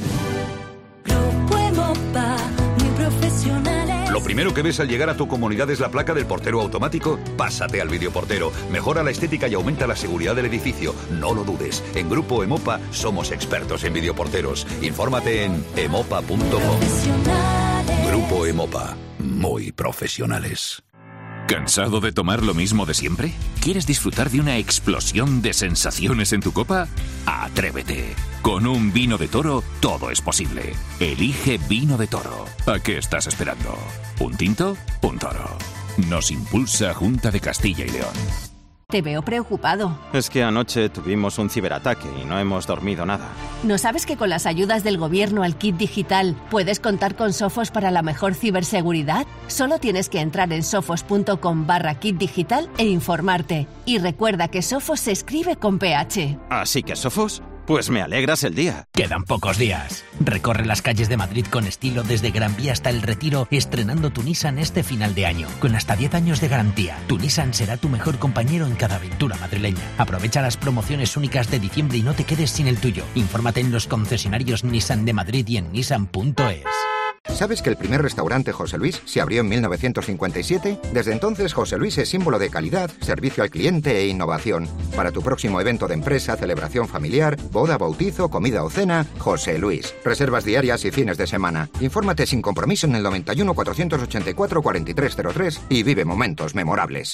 Lo primero que ves al llegar a tu comunidad es la placa del portero automático. Pásate al videoportero. Mejora la estética y aumenta la seguridad del edificio. No lo dudes. En Grupo Emopa somos expertos en videoporteros. Infórmate en emopa punto com. Grupo Emopa. Muy profesionales. ¿Cansado de tomar lo mismo de siempre? ¿Quieres disfrutar de una explosión de sensaciones en tu copa? ¡Atrévete! Con un vino de toro, todo es posible. Elige Vino de Toro. ¿A qué estás esperando? ¿Un tinto? Un toro. Nos impulsa Junta de Castilla y León. Te veo preocupado. Es que anoche tuvimos un ciberataque y no hemos dormido nada. ¿No sabes que con las ayudas del gobierno al kit digital puedes contar con Sofos para la mejor ciberseguridad? Solo tienes que entrar en sofos punto com barra kit digital e informarte. Y recuerda que Sofos se escribe con P H. Así que Sofos, pues me alegras el día. Quedan pocos días. Recorre las calles de Madrid con estilo desde Gran Vía hasta El Retiro, estrenando tu Nissan este final de año. Con hasta diez años de garantía, tu Nissan será tu mejor compañero en cada aventura madrileña. Aprovecha las promociones únicas de diciembre y no te quedes sin el tuyo. Infórmate en los concesionarios Nissan de Madrid y en nissan punto es. ¿Sabes que el primer restaurante José Luis se abrió en mil novecientos cincuenta y siete? Desde entonces, José Luis es símbolo de calidad, servicio al cliente e innovación. Para tu próximo evento de empresa, celebración familiar, boda, bautizo, comida o cena, José Luis. Reservas diarias y fines de semana. Infórmate sin compromiso en el noventa y uno, cuatrocientos ochenta y cuatro, cuarenta y tres cero tres y vive momentos memorables.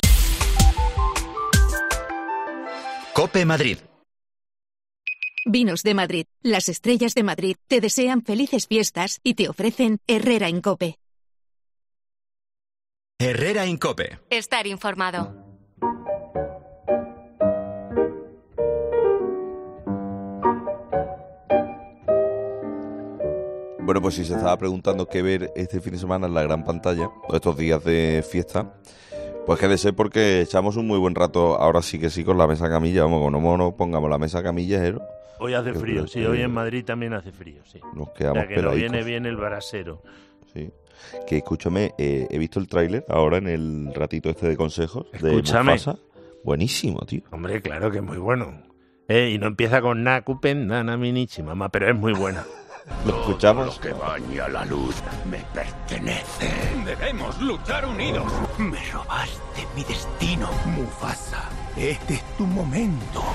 COPE Madrid. Vinos de Madrid. Las estrellas de Madrid te desean felices fiestas y te ofrecen Herrera en COPE. Herrera en COPE. Estar informado. Bueno, pues si se estaba preguntando qué ver este fin de semana en la gran pantalla, o estos días de fiesta, pues quédese porque echamos un muy buen rato, ahora sí que sí, con la mesa camilla. Vamos, como no pongamos la mesa camilla, ¿eh? Hoy hace frío, sí, hoy en Madrid también hace frío, sí. Nos quedamos o sea que no peladicos. viene bien el brasero. Sí. Que escúchame, eh, he visto el tráiler ahora en el ratito este de consejos Escúchame. de Mufasa. Buenísimo, tío. Hombre, claro que es muy bueno. Eh, y no empieza con Nakupen, Nana Minichi, mamá, pero es muy bueno. ¿Lo escuchamos? Todo lo que baña la luz me pertenece. Debemos luchar unidos. Me robaste mi destino, Mufasa. Este es tu momento.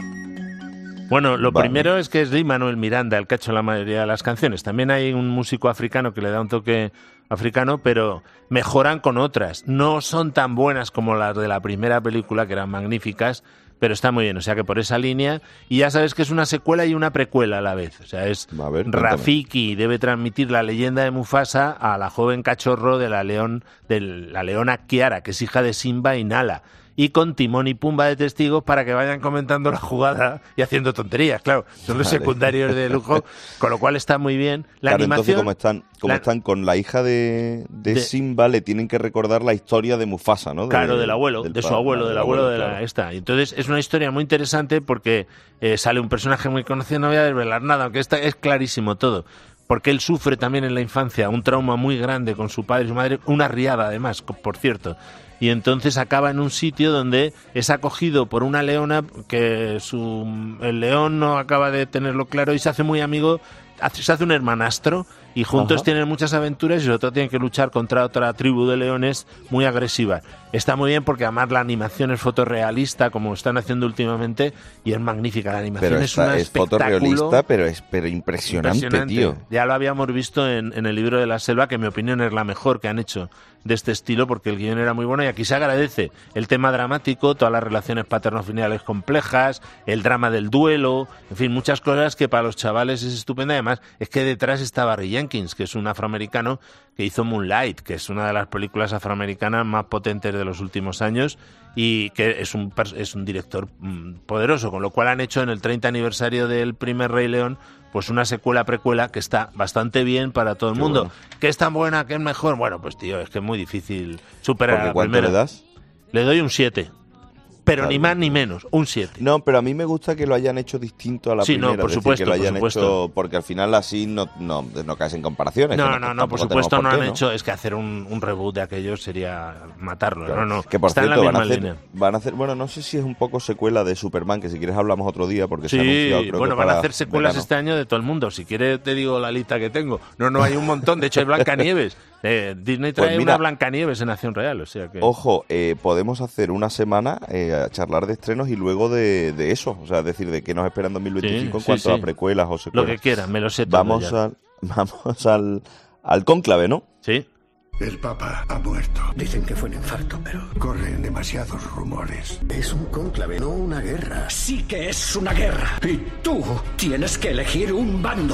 Bueno, lo Vale. primero es que es Lin-Manuel Miranda el que ha hecho la mayoría de las canciones. También hay un músico africano que le da un toque africano, pero mejoran con otras. No son tan buenas como las de la primera película, que eran magníficas, pero está muy bien. O sea que por esa línea, y ya sabes que es una secuela y una precuela a la vez. O sea, es A ver, cuéntame. Rafiki debe transmitir la leyenda de Mufasa a la joven cachorro de la león, de la leona Kiara, que es hija de Simba y Nala. Y con Timón y Pumba de testigos para que vayan comentando la jugada y haciendo tonterías, claro. Son los Vale. secundarios de lujo, con lo cual está muy bien. La Claro, animación... entonces como están, como la- están con la hija de, de, de- Simba, le tienen que recordar la historia de Mufasa, ¿no? De- Claro, del abuelo, del de su padre, abuelo, del abuelo de la claro. esta. Y entonces es una historia muy interesante porque eh, sale un personaje muy conocido, no voy a desvelar nada, aunque esta es clarísimo todo. Porque él sufre también en la infancia un trauma muy grande con su padre y su madre, una riada además, co- por cierto. Y entonces acaba en un sitio donde es acogido por una leona que su, el león no acaba de tenerlo claro y se hace muy amigo, hace- se hace un hermanastro y juntos Ajá. tienen muchas aventuras y sobre todo tienen que luchar contra otra tribu de leones muy agresiva. Está muy bien porque además la animación es fotorrealista como están haciendo últimamente y es magnífica. La animación Pero es esta un es espectáculo fotorrealista, pero es pero impresionante, impresionante. tío. Ya lo habíamos visto en, en el libro de la selva, que en mi opinión es la mejor que han hecho de este estilo, porque el guión era muy bueno y aquí se agradece el tema dramático, todas las relaciones paterno-filiales complejas, el drama del duelo, en fin, muchas cosas que para los chavales es estupenda. Además, es que detrás está Barry Jenkins, que es un afroamericano que hizo Moonlight, que es una de las películas afroamericanas más potentes de los últimos años y que es un, pers- es un director mm, poderoso, con lo cual han hecho en el treinta aniversario del primer Rey León pues una secuela precuela que está bastante bien para todo el Qué mundo. bueno. ¿Qué es tan buena? ¿Qué es mejor? Bueno, pues tío, es que es muy difícil superar Porque a la ¿cuánto primera. le das? Le doy un siete. Pero Claro. ni más ni menos, un siete. No, pero a mí me gusta que lo hayan hecho distinto a la Sí, no, primera. por es decir, supuesto, que lo por hayan supuesto. hecho, porque al final así no, no, no caes en comparaciones. No, que no, no, tampoco por tenemos supuesto no por han qué, hecho, es que hacer un, un reboot de aquello sería matarlo, Claro. no, no, Que por está cierto, en la van a, misma hacer, línea. van a hacer, bueno, no sé si es un poco secuela de Superman, que si quieres hablamos otro día, porque se ha Sí, anunciado, creo bueno, que van a para hacer secuelas verano. este año de todo el mundo. Si quieres te digo la lista que tengo. No, no, hay un montón. De hecho, hay Blancanieves. Eh, Disney trae Pues mira, una Blancanieves en acción real, o sea que... Ojo, eh, podemos hacer una semana eh, a charlar de estrenos y luego de, de eso, o sea, es decir, de qué nos espera en dos mil veinticinco Sí, en cuanto sí, a sí. precuelas o Lo secuelas. que quieras, me lo sé todo Vamos, ya. al, vamos al, al cónclave, ¿no? Sí. El Papa ha muerto. Dicen que fue un infarto, pero corren demasiados rumores. Es un cónclave, no una guerra. Sí que es una guerra. Y tú tienes que elegir un bando.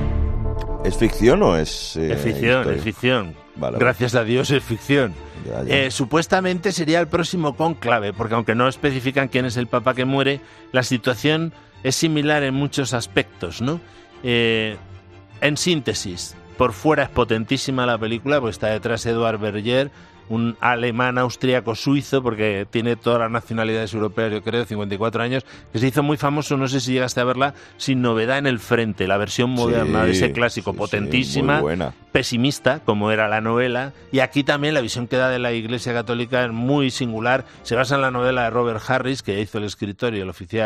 ¿Es ficción o es...? eh, Es ficción, historia? es ficción. Vale, vale. Gracias a Dios es ficción. Ya, ya. Eh, supuestamente sería el próximo cónclave, porque aunque no especifican quién es el papa que muere, la situación es similar en muchos aspectos, ¿no? Eh, en síntesis, por fuera es potentísima la película, pues está detrás Edward Berger, un alemán, austríaco, suizo, porque tiene todas las nacionalidades europeas, yo creo, cincuenta y cuatro años, que se hizo muy famoso, no sé si llegaste a verla, Sin novedad en el frente, la versión moderna Sí, de ese clásico, sí, sí, potentísima, muy buena. pesimista, como era la novela, y aquí también la visión que da de la Iglesia Católica es muy singular, se basa en la novela de Robert Harris, que hizo el escritor y el oficial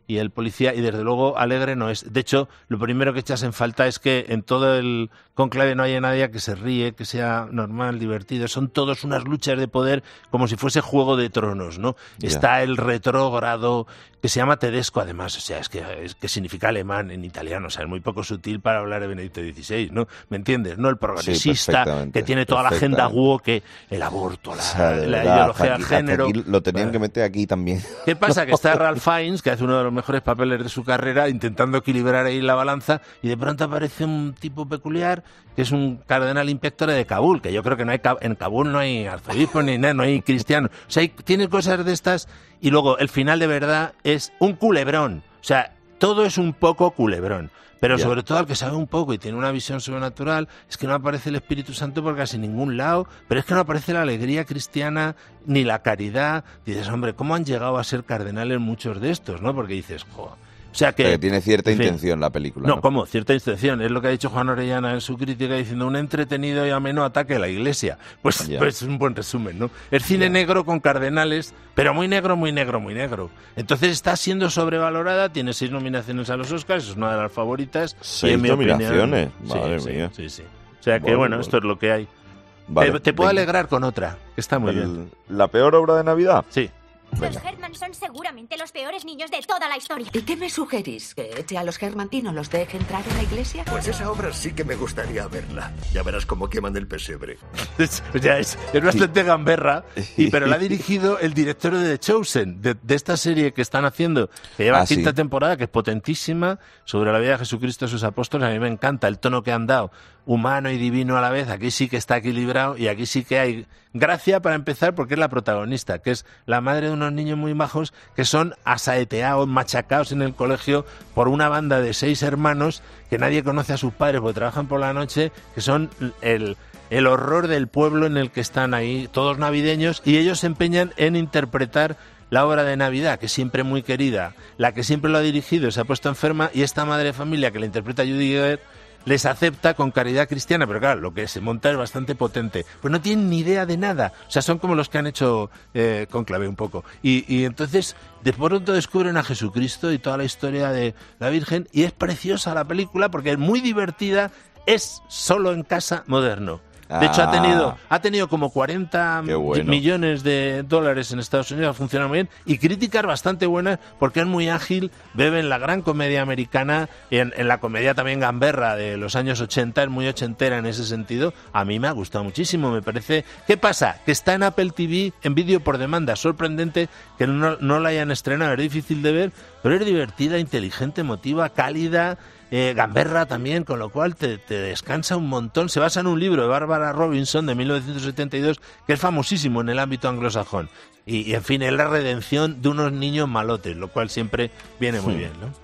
y el policía, y desde luego alegre no es. De hecho, lo primero que echas en falta es que en todo el conclave no haya nadie que se ríe, que sea normal, divertido. Son todos unas luchas de poder como si fuese Juego de Tronos, ¿no? Ya. Está el retrógrado, que se llama Tedesco, además, o sea, es que, es que significa alemán en italiano, o sea, es muy poco sutil para hablar de Benedicto dieciséis, ¿no? ¿Me entiendes? ¿No? El progresista, Sí, que tiene toda la agenda woke, el aborto, la, O sea, de la verdad, ideología hasta de aquí- género. hasta aquí lo tenían que meter aquí también. ¿Qué pasa? Que está Ralph Fiennes, que hace uno de los mejores papeles de su carrera, intentando equilibrar ahí la balanza, y de pronto aparece un tipo peculiar, que es un cardenal inspector de Kabul, que yo creo que no hay en Kabul no hay arzobispo ni nada, no hay cristiano. O sea, hay, tiene cosas de estas, y luego el final de verdad es un culebrón. O sea, todo es un poco culebrón. Pero Ya. sobre todo al que sabe un poco y tiene una visión sobrenatural, es que no aparece el Espíritu Santo por casi ningún lado, pero es que no aparece la alegría cristiana ni la caridad. Dices, hombre, ¿cómo han llegado a ser cardenales muchos de estos, no? Porque dices, jo. O sea que... O sea, que tiene cierta en fin. intención la película. No, ¿no? ¿cómo? Cierta intención. Es lo que ha dicho Juan Orellana en su crítica, diciendo un entretenido y ameno ataque a la Iglesia. Pues, Ya. pues es un buen resumen, ¿no? Es cine Ya. negro con cardenales, pero muy negro, muy negro, muy negro. Entonces está siendo sobrevalorada, tiene seis nominaciones a los Oscars, es una de las favoritas. y Seis en mi opinión- nominaciones, Sí, madre sí, mía. Sí, sí. O sea que, Bueno, bueno, bueno. esto es lo que hay. Vale, te, te puedo venga. alegrar con otra, que está muy El- bien. ¿La peor obra de Navidad? Sí. Los Herman son seguramente los peores niños de toda la historia. ¿Y qué me sugerís? ¿Que eche a los Herman y no los deje entrar en la iglesia? Pues esa obra sí que me gustaría verla. Ya verás cómo queman el pesebre. Es, o sea, es, es bastante gamberra, y, pero la ha dirigido el director de The Chosen, de, de esta serie que están haciendo, que lleva Ah, sí. quinta temporada, que es potentísima, sobre la vida de Jesucristo y sus apóstoles. A mí me encanta el tono que han dado, humano y divino a la vez. Aquí sí que está equilibrado y aquí sí que hay gracia para empezar, porque es la protagonista, que es la madre de unos niños muy majos que son asaeteados, machacados en el colegio por una banda de seis hermanos que nadie conoce a sus padres porque trabajan por la noche, que son el... el horror del pueblo en el que están ahí, todos navideños, y ellos se empeñan en interpretar la obra de Navidad, que es siempre muy querida, la que siempre lo ha dirigido, se ha puesto enferma, y esta madre de familia que la interpreta Judy Greer les acepta con caridad cristiana, pero claro, lo que se monta es bastante potente. Pues no tienen ni idea de nada, o sea, son como los que han hecho eh, Cónclave un poco. Y, y entonces, de pronto descubren a Jesucristo y toda la historia de la Virgen, y es preciosa la película porque es muy divertida, es solo en casa moderno. De hecho, ha tenido, ha tenido como cuarenta Qué bueno. millones de dólares en Estados Unidos, funciona muy bien, y críticas bastante buenas porque es muy ágil, bebe en la gran comedia americana, y en, en la comedia también gamberra de los años ochenta, es muy ochentera en ese sentido. A mí me ha gustado muchísimo, me parece. ¿Qué pasa? Que está en Apple T V, en vídeo por demanda. Sorprendente que no, no la hayan estrenado, es difícil de ver, pero es divertida, inteligente, emotiva, cálida, Eh, gamberra también, con lo cual te, te descansa un montón. Se basa en un libro de Barbara Robinson de mil novecientos setenta y dos, que es famosísimo en el ámbito anglosajón. Y, y en fin, es la redención de unos niños malotes, lo cual siempre viene muy Sí. bien, ¿no?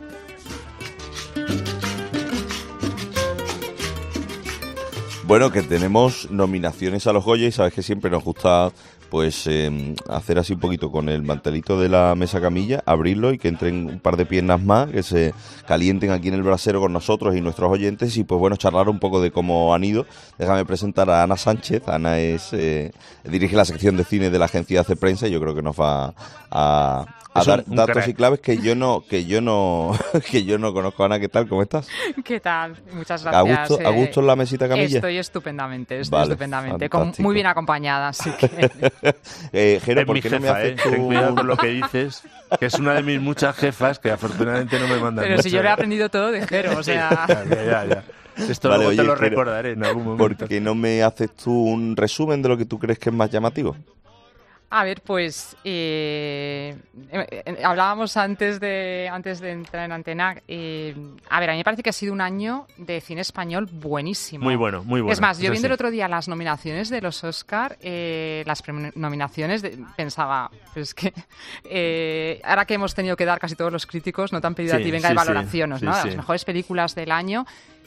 Bueno, que tenemos nominaciones a los Goya y sabes que siempre nos gusta pues eh, hacer así un poquito con el mantelito de la mesa camilla, abrirlo y que entren un par de piernas más, que se calienten aquí en el brasero con nosotros y nuestros oyentes, y pues bueno, charlar un poco de cómo han ido. Déjame presentar a Ana Sánchez. Ana es eh, dirige la sección de cine de la agencia Hace Prensa, y yo creo que nos va a, a Es dar un- un datos crack. y claves que yo no que yo no que yo no conozco. Ana, ¿qué tal? ¿Cómo estás? ¿Qué tal? Muchas ¿A gracias. gusto- a gusto en la mesita camilla? Estoy estupendamente, estoy Vale, estupendamente. Con- fantástico. muy bien acompañada, así que... eh, Jero, Es ¿por mi qué no me jefa, haces ¿eh? tú Ten cuidado un- con lo que dices, que es una de mis muchas jefas que afortunadamente no me mandan Pero si mucho. yo le he aprendido todo de Jero, o sea... Ya, ya, ya. Esto Vale, luego oye, te lo Jero, recordaré en algún momento. ¿Por qué no me haces tú un resumen de lo que tú crees que es más llamativo? A ver, pues eh, eh, eh, hablábamos antes de antes de entrar en antena. Eh, a ver, a mí me parece que ha sido un año de cine español buenísimo. Muy bueno, muy bueno. Es más, yo Eso viendo sí. el otro día las nominaciones de los Oscar, eh, las pre- nominaciones, de- pensaba, pues es que eh, ahora que hemos tenido que dar casi todos los críticos, no te han pedido Sí, a ti, venga, sí, de sí, valoraciones, sí, ¿no? sí. Las mejores películas del año.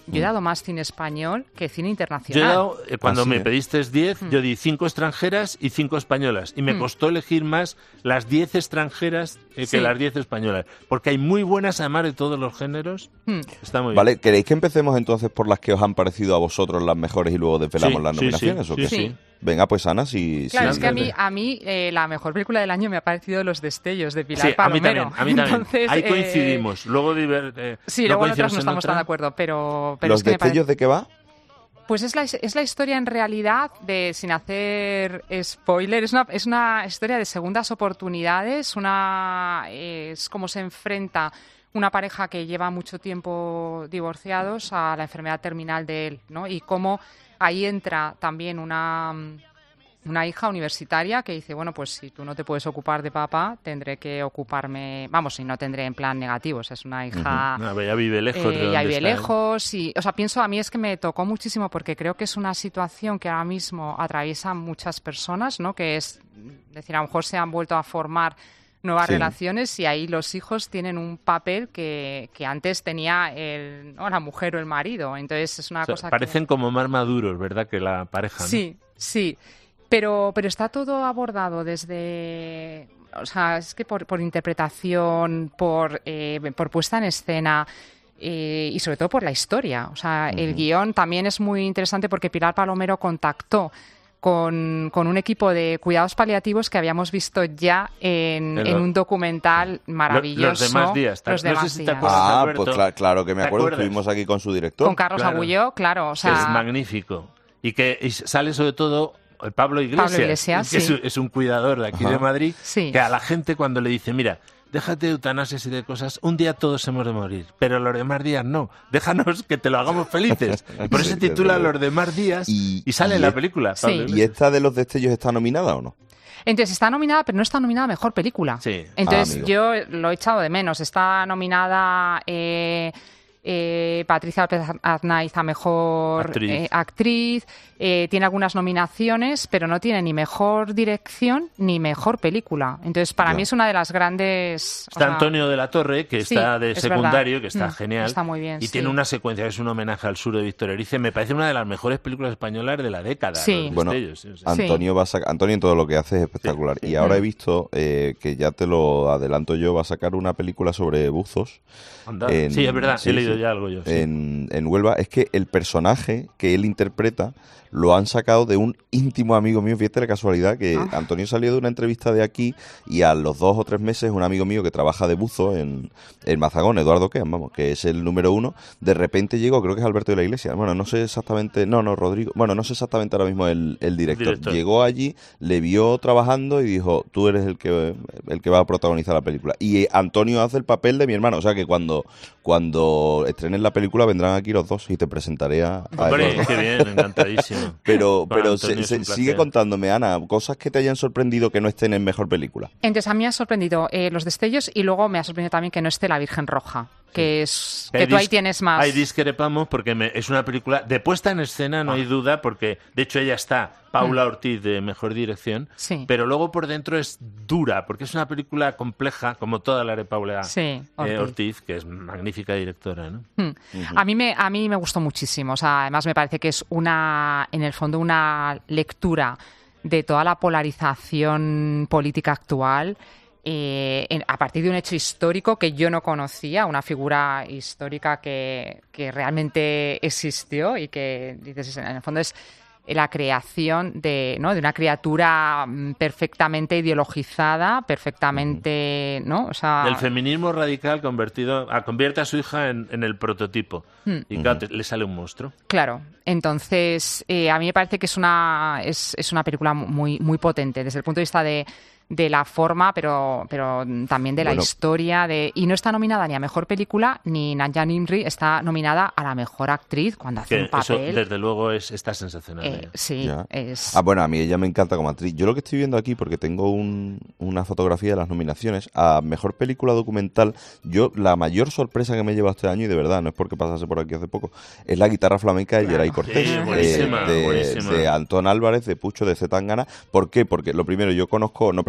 yo he dado más cine español que cine Yo he internacional. dado, eh, cuando Ah, sí, me ¿eh? pediste diez, Mm. yo di cinco extranjeras y cinco españolas. Y me Mm. costó elegir más las diez extranjeras eh, que Sí. las diez españolas. Porque hay muy buenas, además de todos los géneros. Mm. Está muy bien. Vale, ¿queréis que empecemos entonces por las que os han parecido a vosotros las mejores y luego desvelamos Sí, las sí, nominaciones? sí, ¿o sí, qué? sí. Venga, pues Ana, si... Claro, si- es que a mí, a mí eh, la mejor película del año me ha parecido Los Destellos de Pilar Sí, a mí Palomero. también, a mí también. Entonces, Ahí eh, coincidimos. Luego diver- eh, Sí, no luego nosotros coincidimos no en estamos otra. tan de acuerdo, pero, pero ¿Los es que me parece- destellos de qué va? Pues es la, es la historia en realidad de, sin hacer spoiler, es una, es una historia de segundas oportunidades, una es como se enfrenta una pareja que lleva mucho tiempo divorciados a la enfermedad terminal de él, ¿no? Y cómo ahí entra también una, una hija universitaria que dice, bueno, pues si tú no te puedes ocupar de papá, tendré que ocuparme, vamos, y no tendré en plan negativo, o sea, es una hija... No, ya vive lejos. Eh, de donde ya vive está, ¿eh? lejos y, o sea, pienso, a mí es que me tocó muchísimo porque creo que es una situación que ahora mismo atraviesan muchas personas, ¿no? Que es, decir, a lo mejor se han vuelto a formar nuevas Sí. relaciones y ahí los hijos tienen un papel que, que antes tenía el, ¿no? la mujer o el marido. Entonces es una O sea, cosa parecen como más maduros, ¿verdad? Que la pareja. que... ¿no? Sí, sí. Pero, pero está todo abordado desde... O sea, es que por, por interpretación, por, eh, por puesta en escena... Eh, y sobre todo por la historia. O sea, el guión también es muy interesante porque Pilar Palomero contactó con, con un equipo de cuidados paliativos que habíamos visto ya en, En en lo- un documental maravilloso. Los demás días. Los No sé demás si te días. acuerdas, Ah, Alberto. pues cla- claro que me ¿Te acuerdo, acuerdas? estuvimos aquí con su director. Con Carlos Claro. Agulló, claro. O sea, Es magnífico. Y que y sale sobre todo el Pablo Iglesias, Pablo Iglesias, que sí. es, es un cuidador de aquí Ajá. de Madrid, Sí. que a la gente cuando le dice, mira, déjate de eutanasias y de cosas, un día todos hemos de morir, pero los demás días no. Déjanos que te lo hagamos felices. Y por eso Sí, titula desde luego. Los demás días y, Y- sale y en la es- película. Sí. Pablo ¿Y Iglesias. esta de los destellos está nominada o no? entonces está nominada, pero no está nominada a Mejor Película. Sí. Entonces Ah, amigo. yo lo he echado de menos. Está nominada eh, eh, Patricia López Arnaiz a Mejor Actriz. eh, actriz. Eh, tiene algunas nominaciones, pero no tiene ni Mejor Dirección ni Mejor Película. Entonces para Ya. mí es una de las grandes... o Está sea, Antonio de la Torre, que Sí, está de es secundario, verdad. que está Mm, genial. está muy bien, Y sí. tiene una secuencia que es un homenaje al sur de Víctor Erice. Me parece una de las mejores películas españolas de la década. Sí. Los Bueno, Destellos, sí, o sea. Antonio va a sacar, Antonio en todo lo que hace es espectacular. Y ahora he visto eh, que ya te lo adelanto yo, va a sacar una película sobre buzos. Anda. en- Sí, es verdad, sí, he leído sí, ya algo yo. sí. En, en Huelva. Es que el personaje que él interpreta lo han sacado de un íntimo amigo mío. Fíjate la casualidad que Ah. Antonio salió de una entrevista de aquí y a los dos o tres meses un amigo mío que trabaja de buzo en, en Mazagón, Eduardo Kean, vamos, que es el número uno, de repente llegó, creo que es Alberto de la Iglesia, bueno, no sé exactamente, no, no, Rodrigo, bueno, no sé exactamente ahora mismo el, el director. director. Llegó allí, le vio trabajando y dijo, tú eres el que el que va a protagonizar la película. Y eh, Antonio hace el papel de mi hermano, o sea que cuando, cuando estrenen la película vendrán aquí los dos y te presentaré a, a Hombre, Eduardo. qué bien, encantadísimo. Pero, Para pero Antonio se- es se- un placer. sigue contándome, Ana, cosas que te hayan sorprendido que no estén en mejor película. Entonces a mí me ha sorprendido eh, Los Destellos y luego me ha sorprendido también que no esté La Virgen Roja, que es que Ahí tú ahí dis- tienes más. Ahí discrepamos porque me- es una película de puesta en escena, no hay duda, porque de hecho ella está, Paula Ortiz, de Mejor Dirección, Sí. pero luego por dentro es dura, porque es una película compleja, como toda la de Paula Sí, eh, Ortiz. Ortiz, que es magnífica directora, ¿no? Hmm. A mí me a mí me gustó muchísimo, o sea, además me parece que es una en el fondo una lectura de toda la polarización política actual. Eh, en- a partir de un hecho histórico que yo no conocía, una figura histórica que, que realmente existió y que, dices, en el fondo es la creación de, ¿no? de una criatura mm, perfectamente ideologizada, perfectamente, ¿no? O sea, El feminismo radical convertido a, convierte a su hija en, en el prototipo. Hmm. Y claro, te- le sale un monstruo. Claro, entonces eh, a mí me parece que es una es, es una película muy muy potente desde el punto de vista de, de la forma, pero pero también de la Bueno. historia de y no está nominada ni a mejor película ni Nanya Nimri está nominada a la mejor actriz cuando hace Que un eso, papel. desde luego, es está sensacional. eh, ella. sí, Ya. es Ah, bueno, a mí ella me encanta como actriz. Yo lo que estoy viendo aquí, porque tengo un- una fotografía de las nominaciones, a Mejor Película Documental, yo la mayor sorpresa que me he llevado este año, y de verdad, no es porque pasase por aquí hace poco, es La Guitarra Flamenca de Geray Cortés, Sí, eh, buenísima, de, buenísima. de Antón Álvarez, de Pucho de Zetangana. ¿Por qué? Porque lo primero, yo conozco, no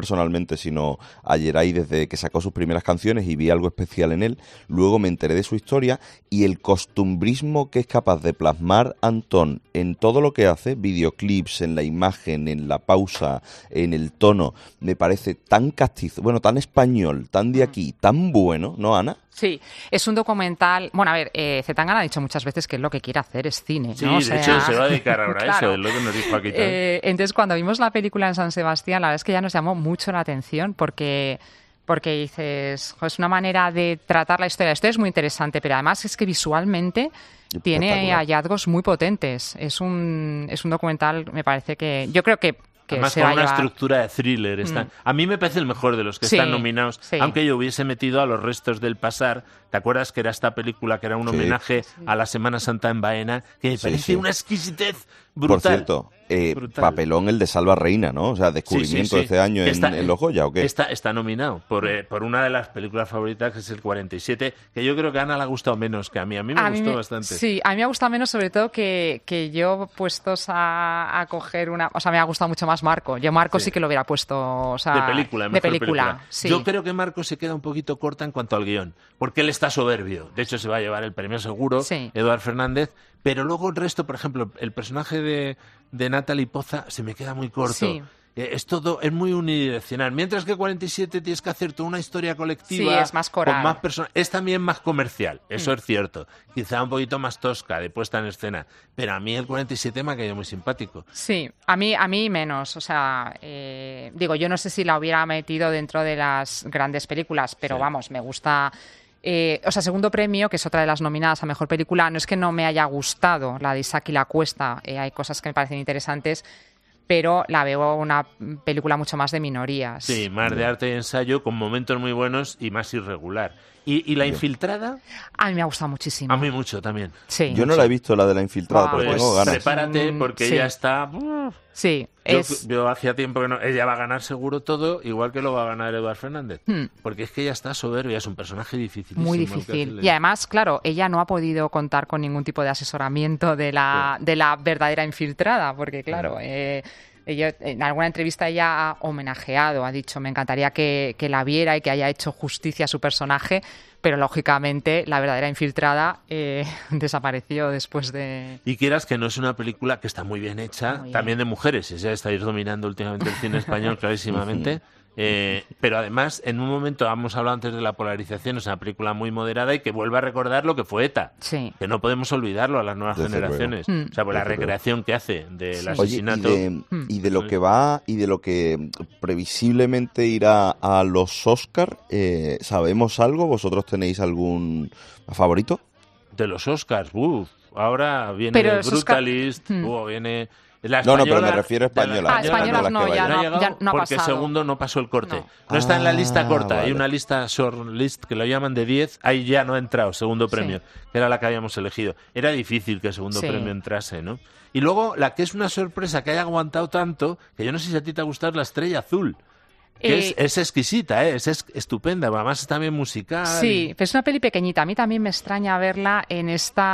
personalmente, sino a Geray desde que sacó sus primeras canciones y vi algo especial en él. Luego me enteré de su historia y el costumbrismo que es capaz de plasmar Antón en todo lo que hace, videoclips, en la imagen, en la pausa, en el tono, me parece tan castizo, bueno, tan español, tan de aquí, tan bueno, ¿no, Ana? Sí, es un documental. Bueno, a ver, eh, Zetangana ha dicho muchas veces que lo que quiere hacer es cine, Sí, ¿no? O de sea, hecho se va a dedicar ahora a claro. eso, es lo que nos dijo aquí. Eh, entonces, cuando vimos la película en San Sebastián, la verdad es que ya nos llamó mucho la atención porque, porque dices, jo, es una manera de tratar la historia. La historia es muy interesante, pero además es que visualmente tiene hallazgos muy potentes. Es un, es un documental, me parece que... Yo creo que Que Además, se con va a una llevar... estructura de thriller. Está... Mm. A mí me parece el mejor de los que Sí, están nominados, sí. aunque yo hubiese metido a Los restos del pasar. ¿Te acuerdas que era esta película que era un Sí. homenaje a la Semana Santa en Baena? Que me Sí, parece sí. una exquisitez brutal. Por cierto, eh, Brutal. papelón el de Salva Reina, ¿no? O sea, descubrimiento Sí, sí, sí. de este año en, Está- en los Goya, ¿o qué? Está, está nominado por, eh, por una de las películas favoritas, que es el cuarenta y siete, que yo creo que a Ana le ha gustado menos que a mí. A mí me A gustó mí me- bastante. Sí, a mí me ha gustado menos, sobre todo que, que yo puestos a, a coger una... O sea, me ha gustado mucho más Marco. Yo Marco sí, Sí. que lo hubiera puesto... O sea, de película, de mejor película. Sí. Yo creo que Marco se queda un poquito corta en cuanto al guión, porque él está soberbio. De hecho, se va a llevar el premio seguro, Sí. Eduard Fernández, pero luego el resto, por ejemplo, el personaje de, de Natalie Poza se me queda muy corto. Sí. Eh, Es todo, es muy unidireccional. Mientras que cuarenta y siete tienes que hacer toda una historia colectiva. Sí, es más coral. Con más personas. Es también más comercial, eso Mm. es cierto. Quizá un poquito más tosca de puesta en escena. Pero a mí el cuarenta y siete me ha caído muy simpático. Sí, a mí, a mí menos. O sea, eh, digo, yo no sé si la hubiera metido dentro de las grandes películas, pero Sí. vamos, me gusta... Eh, o sea, segundo premio, que es otra de las nominadas a Mejor Película, no es que no me haya gustado la de Isaac y la Cuesta, eh, hay cosas que me parecen interesantes, pero la veo una película mucho más de minorías. Sí, más de arte y ensayo, con momentos muy buenos y más irregular. ¿Y, y La Infiltrada? A mí me ha gustado muchísimo. A mí mucho también. Sí. Yo no la he visto, la de la infiltrada, Buah, pero Pues tengo ganas. prepárate, porque Sí. ella está... Sí, Yo, es... yo hacía tiempo que no... Ella va a ganar seguro todo, igual que lo va a ganar Eduard Fernández. Hmm. Porque es que ella está soberbia, es un personaje dificilísimo. Muy el que difícil. hace Y además, claro, ella no ha podido contar con ningún tipo de asesoramiento de la, de la verdadera infiltrada, porque claro, eh, ella, en alguna entrevista ella ha homenajeado, ha dicho, me encantaría que, que la viera y que haya hecho justicia a su personaje, pero lógicamente la verdadera infiltrada eh, desapareció después de... Y quieras que no es una película que está muy bien hecha, Muy bien. también de mujeres, ya estáis dominando últimamente el cine español clarísimamente, eh, pero además en un momento, hemos hablado antes de la polarización, es una película muy moderada y que vuelve a recordar lo que fue ETA, Sí. que no podemos olvidarlo a las nuevas Desde generaciones, luego. o sea, por la Desde luego. recreación que hace del Sí. Oye, y asesinato. de, y de lo que va y de lo que previsiblemente irá a los Oscar, eh, ¿sabemos algo? ¿Vosotros tenéis algún favorito? De los Oscars, uff, ahora viene Pero el los Oscar- Brutalist, Hmm. uh, viene... La No, no, pero española- me refiero a de la española. Ah, españolas las no, que ya vayan. no, ha llegado ya no ha porque pasado. segundo no pasó el corte. No. No, está en la lista Ah, corta, hay vale. una lista short list que lo llaman de diez, ahí ya no ha entrado, segundo premio, que era la que habíamos elegido. Era difícil que el segundo Sí. premio entrase, ¿no? Y luego, la que es una sorpresa que haya aguantado tanto, que yo no sé si a ti te ha gustado, La Estrella Azul. Que Eh, es, es exquisita, ¿eh? es, es estupenda, además es también musical. Sí, pero es una peli pequeñita. A mí también me extraña verla en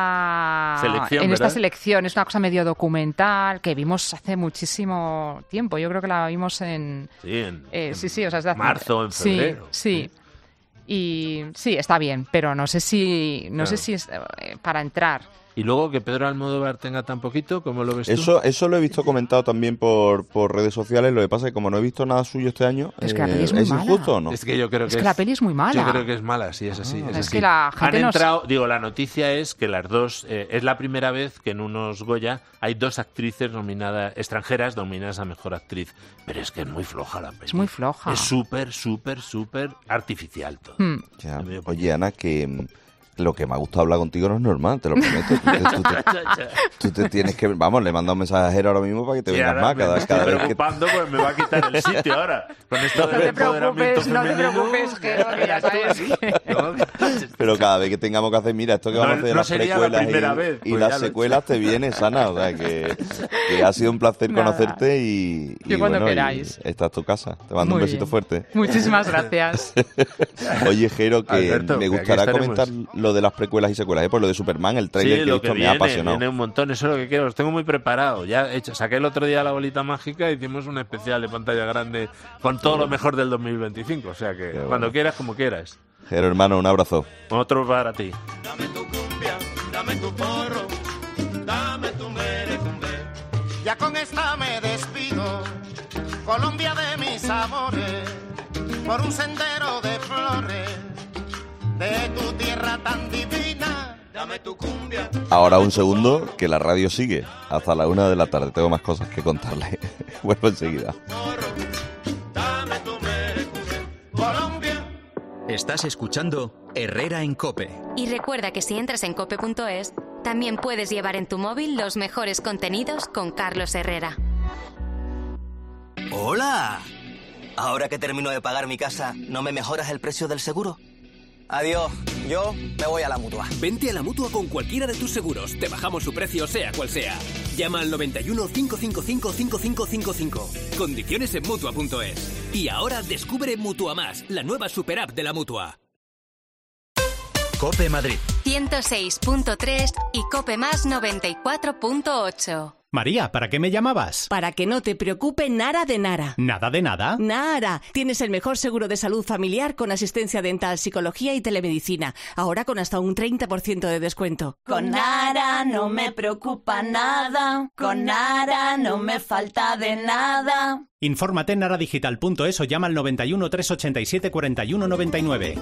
esta Selección, en esta ¿verdad? selección. Es una cosa medio documental que vimos hace muchísimo tiempo. Yo creo que la vimos en... Sí, en, eh, en sí, sí, o sea, es de hace- marzo, en Sí, febrero. Sí, Y sí, está bien, pero no sé si no Claro. sé si es eh, para entrar. Y luego que Pedro Almodóvar tenga tan poquito, ¿cómo lo ves tú? Eso, eso lo he visto comentado también por, por redes sociales. Lo que pasa es que como no he visto nada suyo este año, Es que la eh, peli es muy mala. injusto o no? Es que yo creo que Es que la peli es muy mala. Yo creo que es mala, sí, es así. Ah. es Es así. que la gente Han no- entrado, digo, la noticia es que las dos, eh, es la primera vez que en unos Goya hay dos actrices nominadas, extranjeras nominadas a Mejor Actriz. Pero es que es muy floja la peli. Es muy floja. Es súper, súper, súper artificial todo. Hmm. Ya. Oye, Ana, que mm, lo que me ha gustado hablar contigo no es normal, te lo prometo. Tú te, tú te- tú te tienes que... Vamos, le mando un mensaje a Jero ahora mismo para que te Sí, vengas ahora más me cada, estoy cada vez que... preocupando, pues me va a quitar el sitio ahora. Con esto del empoderamiento preocupes, no te femenino. preocupes, Jero, que ya sabes que... Pero cada vez que tengamos que hacer, mira, esto que No, vamos a hacer no las sería la precuelas primera y, vez, y pues las ya lo he secuelas te vienen sanas. O sea, que, que ha sido un placer Nada. conocerte y, y Yo cuando bueno, y queráis. esta es tu casa. Te mando Muy un besito bien. fuerte. Muchísimas gracias. Oye, Jero, que Alberto, me que aquí gustaría estaremos. comentar lo de las precuelas y secuelas, ¿eh? Pues lo de Superman, el trailer sí, que he lo visto que me viene, ha apasionado. Viene un montón, eso es lo que quiero, los tengo muy preparados. Ya he hecho, saqué el otro día la bolita mágica y hicimos un especial de pantalla grande con todo lo mejor del dos mil veinticinco, o sea que Qué cuando bueno. quieras, como quieras. Jero, hermano, un abrazo. Otro para ti. Dame tu porro, dame tu merecumbe. Ya con esta me despido, Colombia de mis amores, por un sendero de flores, de tu tierra tan divina. Dame tu cumbia. Ahora un segundo, que la radio sigue hasta la una de la tarde. Tengo más cosas que contarle. Vuelvo enseguida. Dame tu merecumbe, Colombia. Estás escuchando Herrera en COPE. Y recuerda que si entras en cope punto es, también puedes llevar en tu móvil los mejores contenidos con Carlos Herrera. ¡Hola! Ahora que termino de pagar mi casa, ¿no me mejoras el precio del seguro? Adiós, yo me voy a la Mutua. Vente a la Mutua con cualquiera de tus seguros. Te bajamos su precio sea cual sea. Llama al noventa y uno, cinco cinco cinco, cinco cinco cinco cinco. Condiciones en Mutua punto es. Y ahora descubre Mutua Más, la nueva super app de la Mutua. COPE Madrid. ciento seis punto tres y Cope Más noventa y cuatro punto ocho. María, ¿para qué me llamabas? Para que no te preocupe nada de nada. ¿Nada de nada? Nada. Tienes el mejor seguro de salud familiar con asistencia dental, psicología y telemedicina. Ahora con hasta un treinta por ciento de descuento. Con Nara no me preocupa nada. Con Nara no me falta de nada. Infórmate en naradigital punto es o llama al noventa y uno, trescientos ochenta y siete, cuarenta y uno noventa y nueve.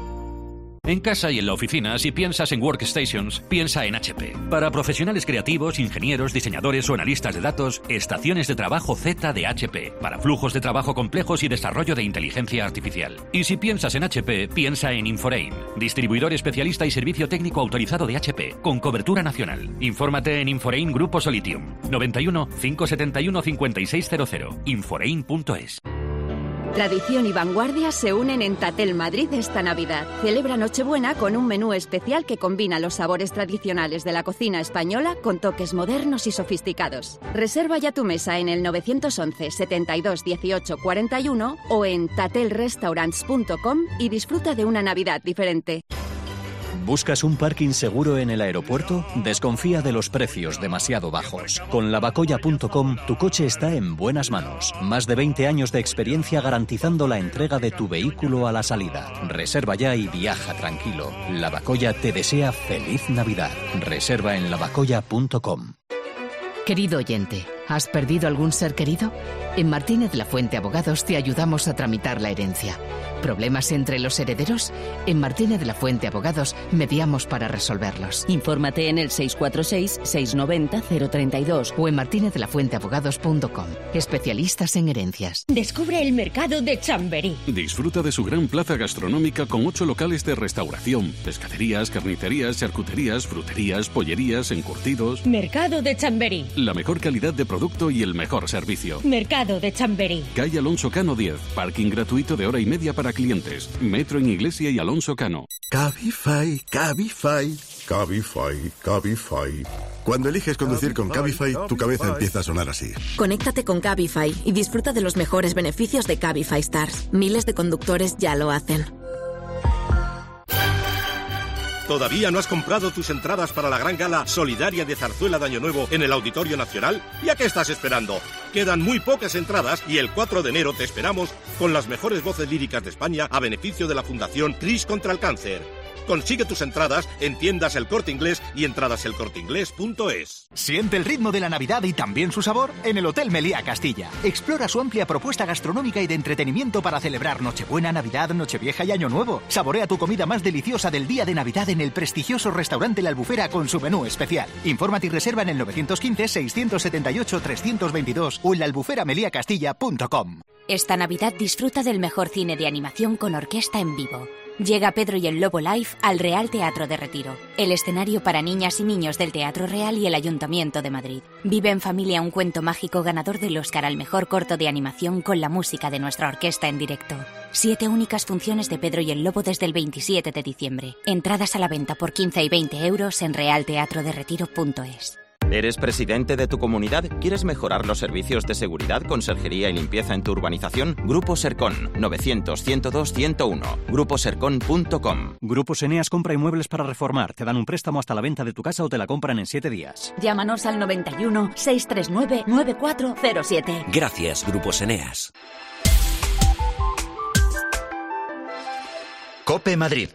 En casa y en la oficina, si piensas en workstations, piensa en H P. Para profesionales creativos, ingenieros, diseñadores o analistas de datos, estaciones de trabajo Z de H P. Para flujos de trabajo complejos y desarrollo de inteligencia artificial. Y si piensas en H P, piensa en Inforein, distribuidor especialista y servicio técnico autorizado de H P, con cobertura nacional. Infórmate en Inforein Grupo Solitium. noventa y uno, cinco setenta y uno, cincuenta y seis cero cero. Inforein punto es. Tradición y vanguardia se unen en Tatel Madrid esta Navidad. Celebra Nochebuena con un menú especial que combina los sabores tradicionales de la cocina española con toques modernos y sofisticados. Reserva ya tu mesa en el nueve once, setenta y dos, dieciocho, cuarenta y uno o en tatel restaurants punto com y disfruta de una Navidad diferente. ¿Buscas un parking seguro en el aeropuerto? Desconfía de los precios demasiado bajos. Con lavacoya punto com tu coche está en buenas manos. Más de veinte años de experiencia garantizando la entrega de tu vehículo a la salida. Reserva ya y viaja tranquilo. Lavacoya te desea feliz Navidad. Reserva en lavacoya punto com. Querido oyente, ¿has perdido algún ser querido? En Martínez La Fuente Abogados te ayudamos a tramitar la herencia. ¿Problemas entre los herederos? En Martínez La Fuente Abogados mediamos para resolverlos. Infórmate en el seis cuatro seis, seis nueve cero, cero tres dos o en martínez la fuente abogados punto com. Especialistas en herencias. Descubre el mercado de Chamberí. Disfruta de su gran plaza gastronómica con ocho locales de restauración, pescaderías, carnicerías, charcuterías, fruterías, pollerías, encurtidos. Mercado de Chamberí. La mejor calidad de producto y el mejor servicio. Mercado de Chamberí. Calle Alonso Cano diez, parking gratuito de hora y media para clientes. Metro en Iglesia y Alonso Cano. Cabify, Cabify, Cabify, Cabify. Cuando eliges conducir con Cabify, tu cabeza empieza a sonar así. Conéctate con Cabify y disfruta de los mejores beneficios de Cabify Stars. Miles de conductores ya lo hacen. ¿Todavía no has comprado tus entradas para la gran gala solidaria de Zarzuela de Año Nuevo en el Auditorio Nacional? ¿Y a qué estás esperando? Quedan muy pocas entradas y el cuatro de enero te esperamos con las mejores voces líricas de España a beneficio de la Fundación Cris contra el Cáncer. Consigue tus entradas en tiendas El Corte Inglés y entradas el corte inglés punto es. Siente el ritmo de la Navidad y también su sabor en el Hotel Meliá Castilla. Explora su amplia propuesta gastronómica y de entretenimiento para celebrar Nochebuena, Navidad, Nochevieja y Año Nuevo. Saborea tu comida más deliciosa del día de Navidad en el prestigioso restaurante La Albufera con su menú especial. Infórmate y reserva en el nueve uno cinco, seis siete ocho, tres dos dos o en la albufera melia castilla punto com. Esta Navidad disfruta del mejor cine de animación con orquesta en vivo. Llega Pedro y el Lobo Live al Real Teatro de Retiro, el escenario para niñas y niños del Teatro Real y el Ayuntamiento de Madrid. Vive en familia un cuento mágico ganador del Oscar al mejor corto de animación con la música de nuestra orquesta en directo. Siete únicas funciones de Pedro y el Lobo desde el veintisiete de diciembre. Entradas a la venta por quince y veinte euros en real teatro de retiro punto es. ¿Eres presidente de tu comunidad? ¿Quieres mejorar los servicios de seguridad, conserjería y limpieza en tu urbanización? Grupo Sercon, novecientos, ciento dos, ciento uno. grupo sercon punto com. Grupos Eneas compra inmuebles para reformar. Te dan un préstamo hasta la venta de tu casa o te la compran en siete días. Llámanos al noventa y uno, seiscientos treinta y nueve, noventa y cuatro cero siete. Gracias, Grupos Eneas. COPE Madrid.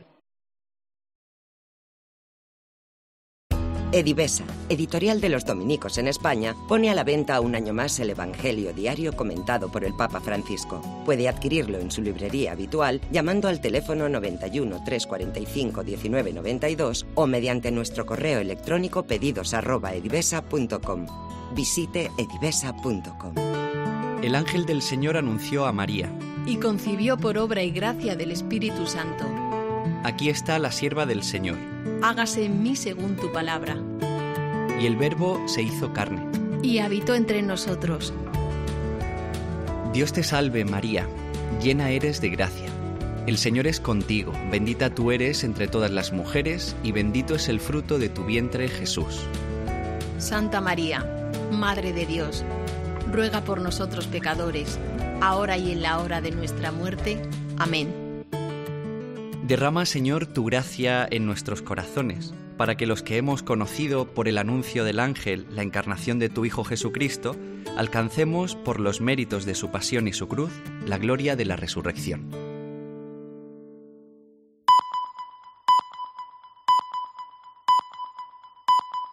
Edivesa, editorial de los dominicos en España, pone a la venta un año más el Evangelio diario comentado por el Papa Francisco. Puede adquirirlo en su librería habitual llamando al teléfono noventa y uno, trescientos cuarenta y cinco, diecinueve noventa y dos o mediante nuestro correo electrónico pedidos arroba edivesa punto com. Visite edivesa punto com. El ángel del Señor anunció a María. Y concibió por obra y gracia del Espíritu Santo. Aquí está la sierva del Señor. Hágase en mí según tu palabra. Y el Verbo se hizo carne. Y habitó entre nosotros. Dios te salve, María, llena eres de gracia. El Señor es contigo, bendita tú eres entre todas las mujeres, y bendito es el fruto de tu vientre, Jesús. Santa María, Madre de Dios, ruega por nosotros pecadores, ahora y en la hora de nuestra muerte. Amén. Derrama, Señor, tu gracia en nuestros corazones, para que los que hemos conocido por el anuncio del ángel la encarnación de tu Hijo Jesucristo, alcancemos, por los méritos de su pasión y su cruz, la gloria de la resurrección.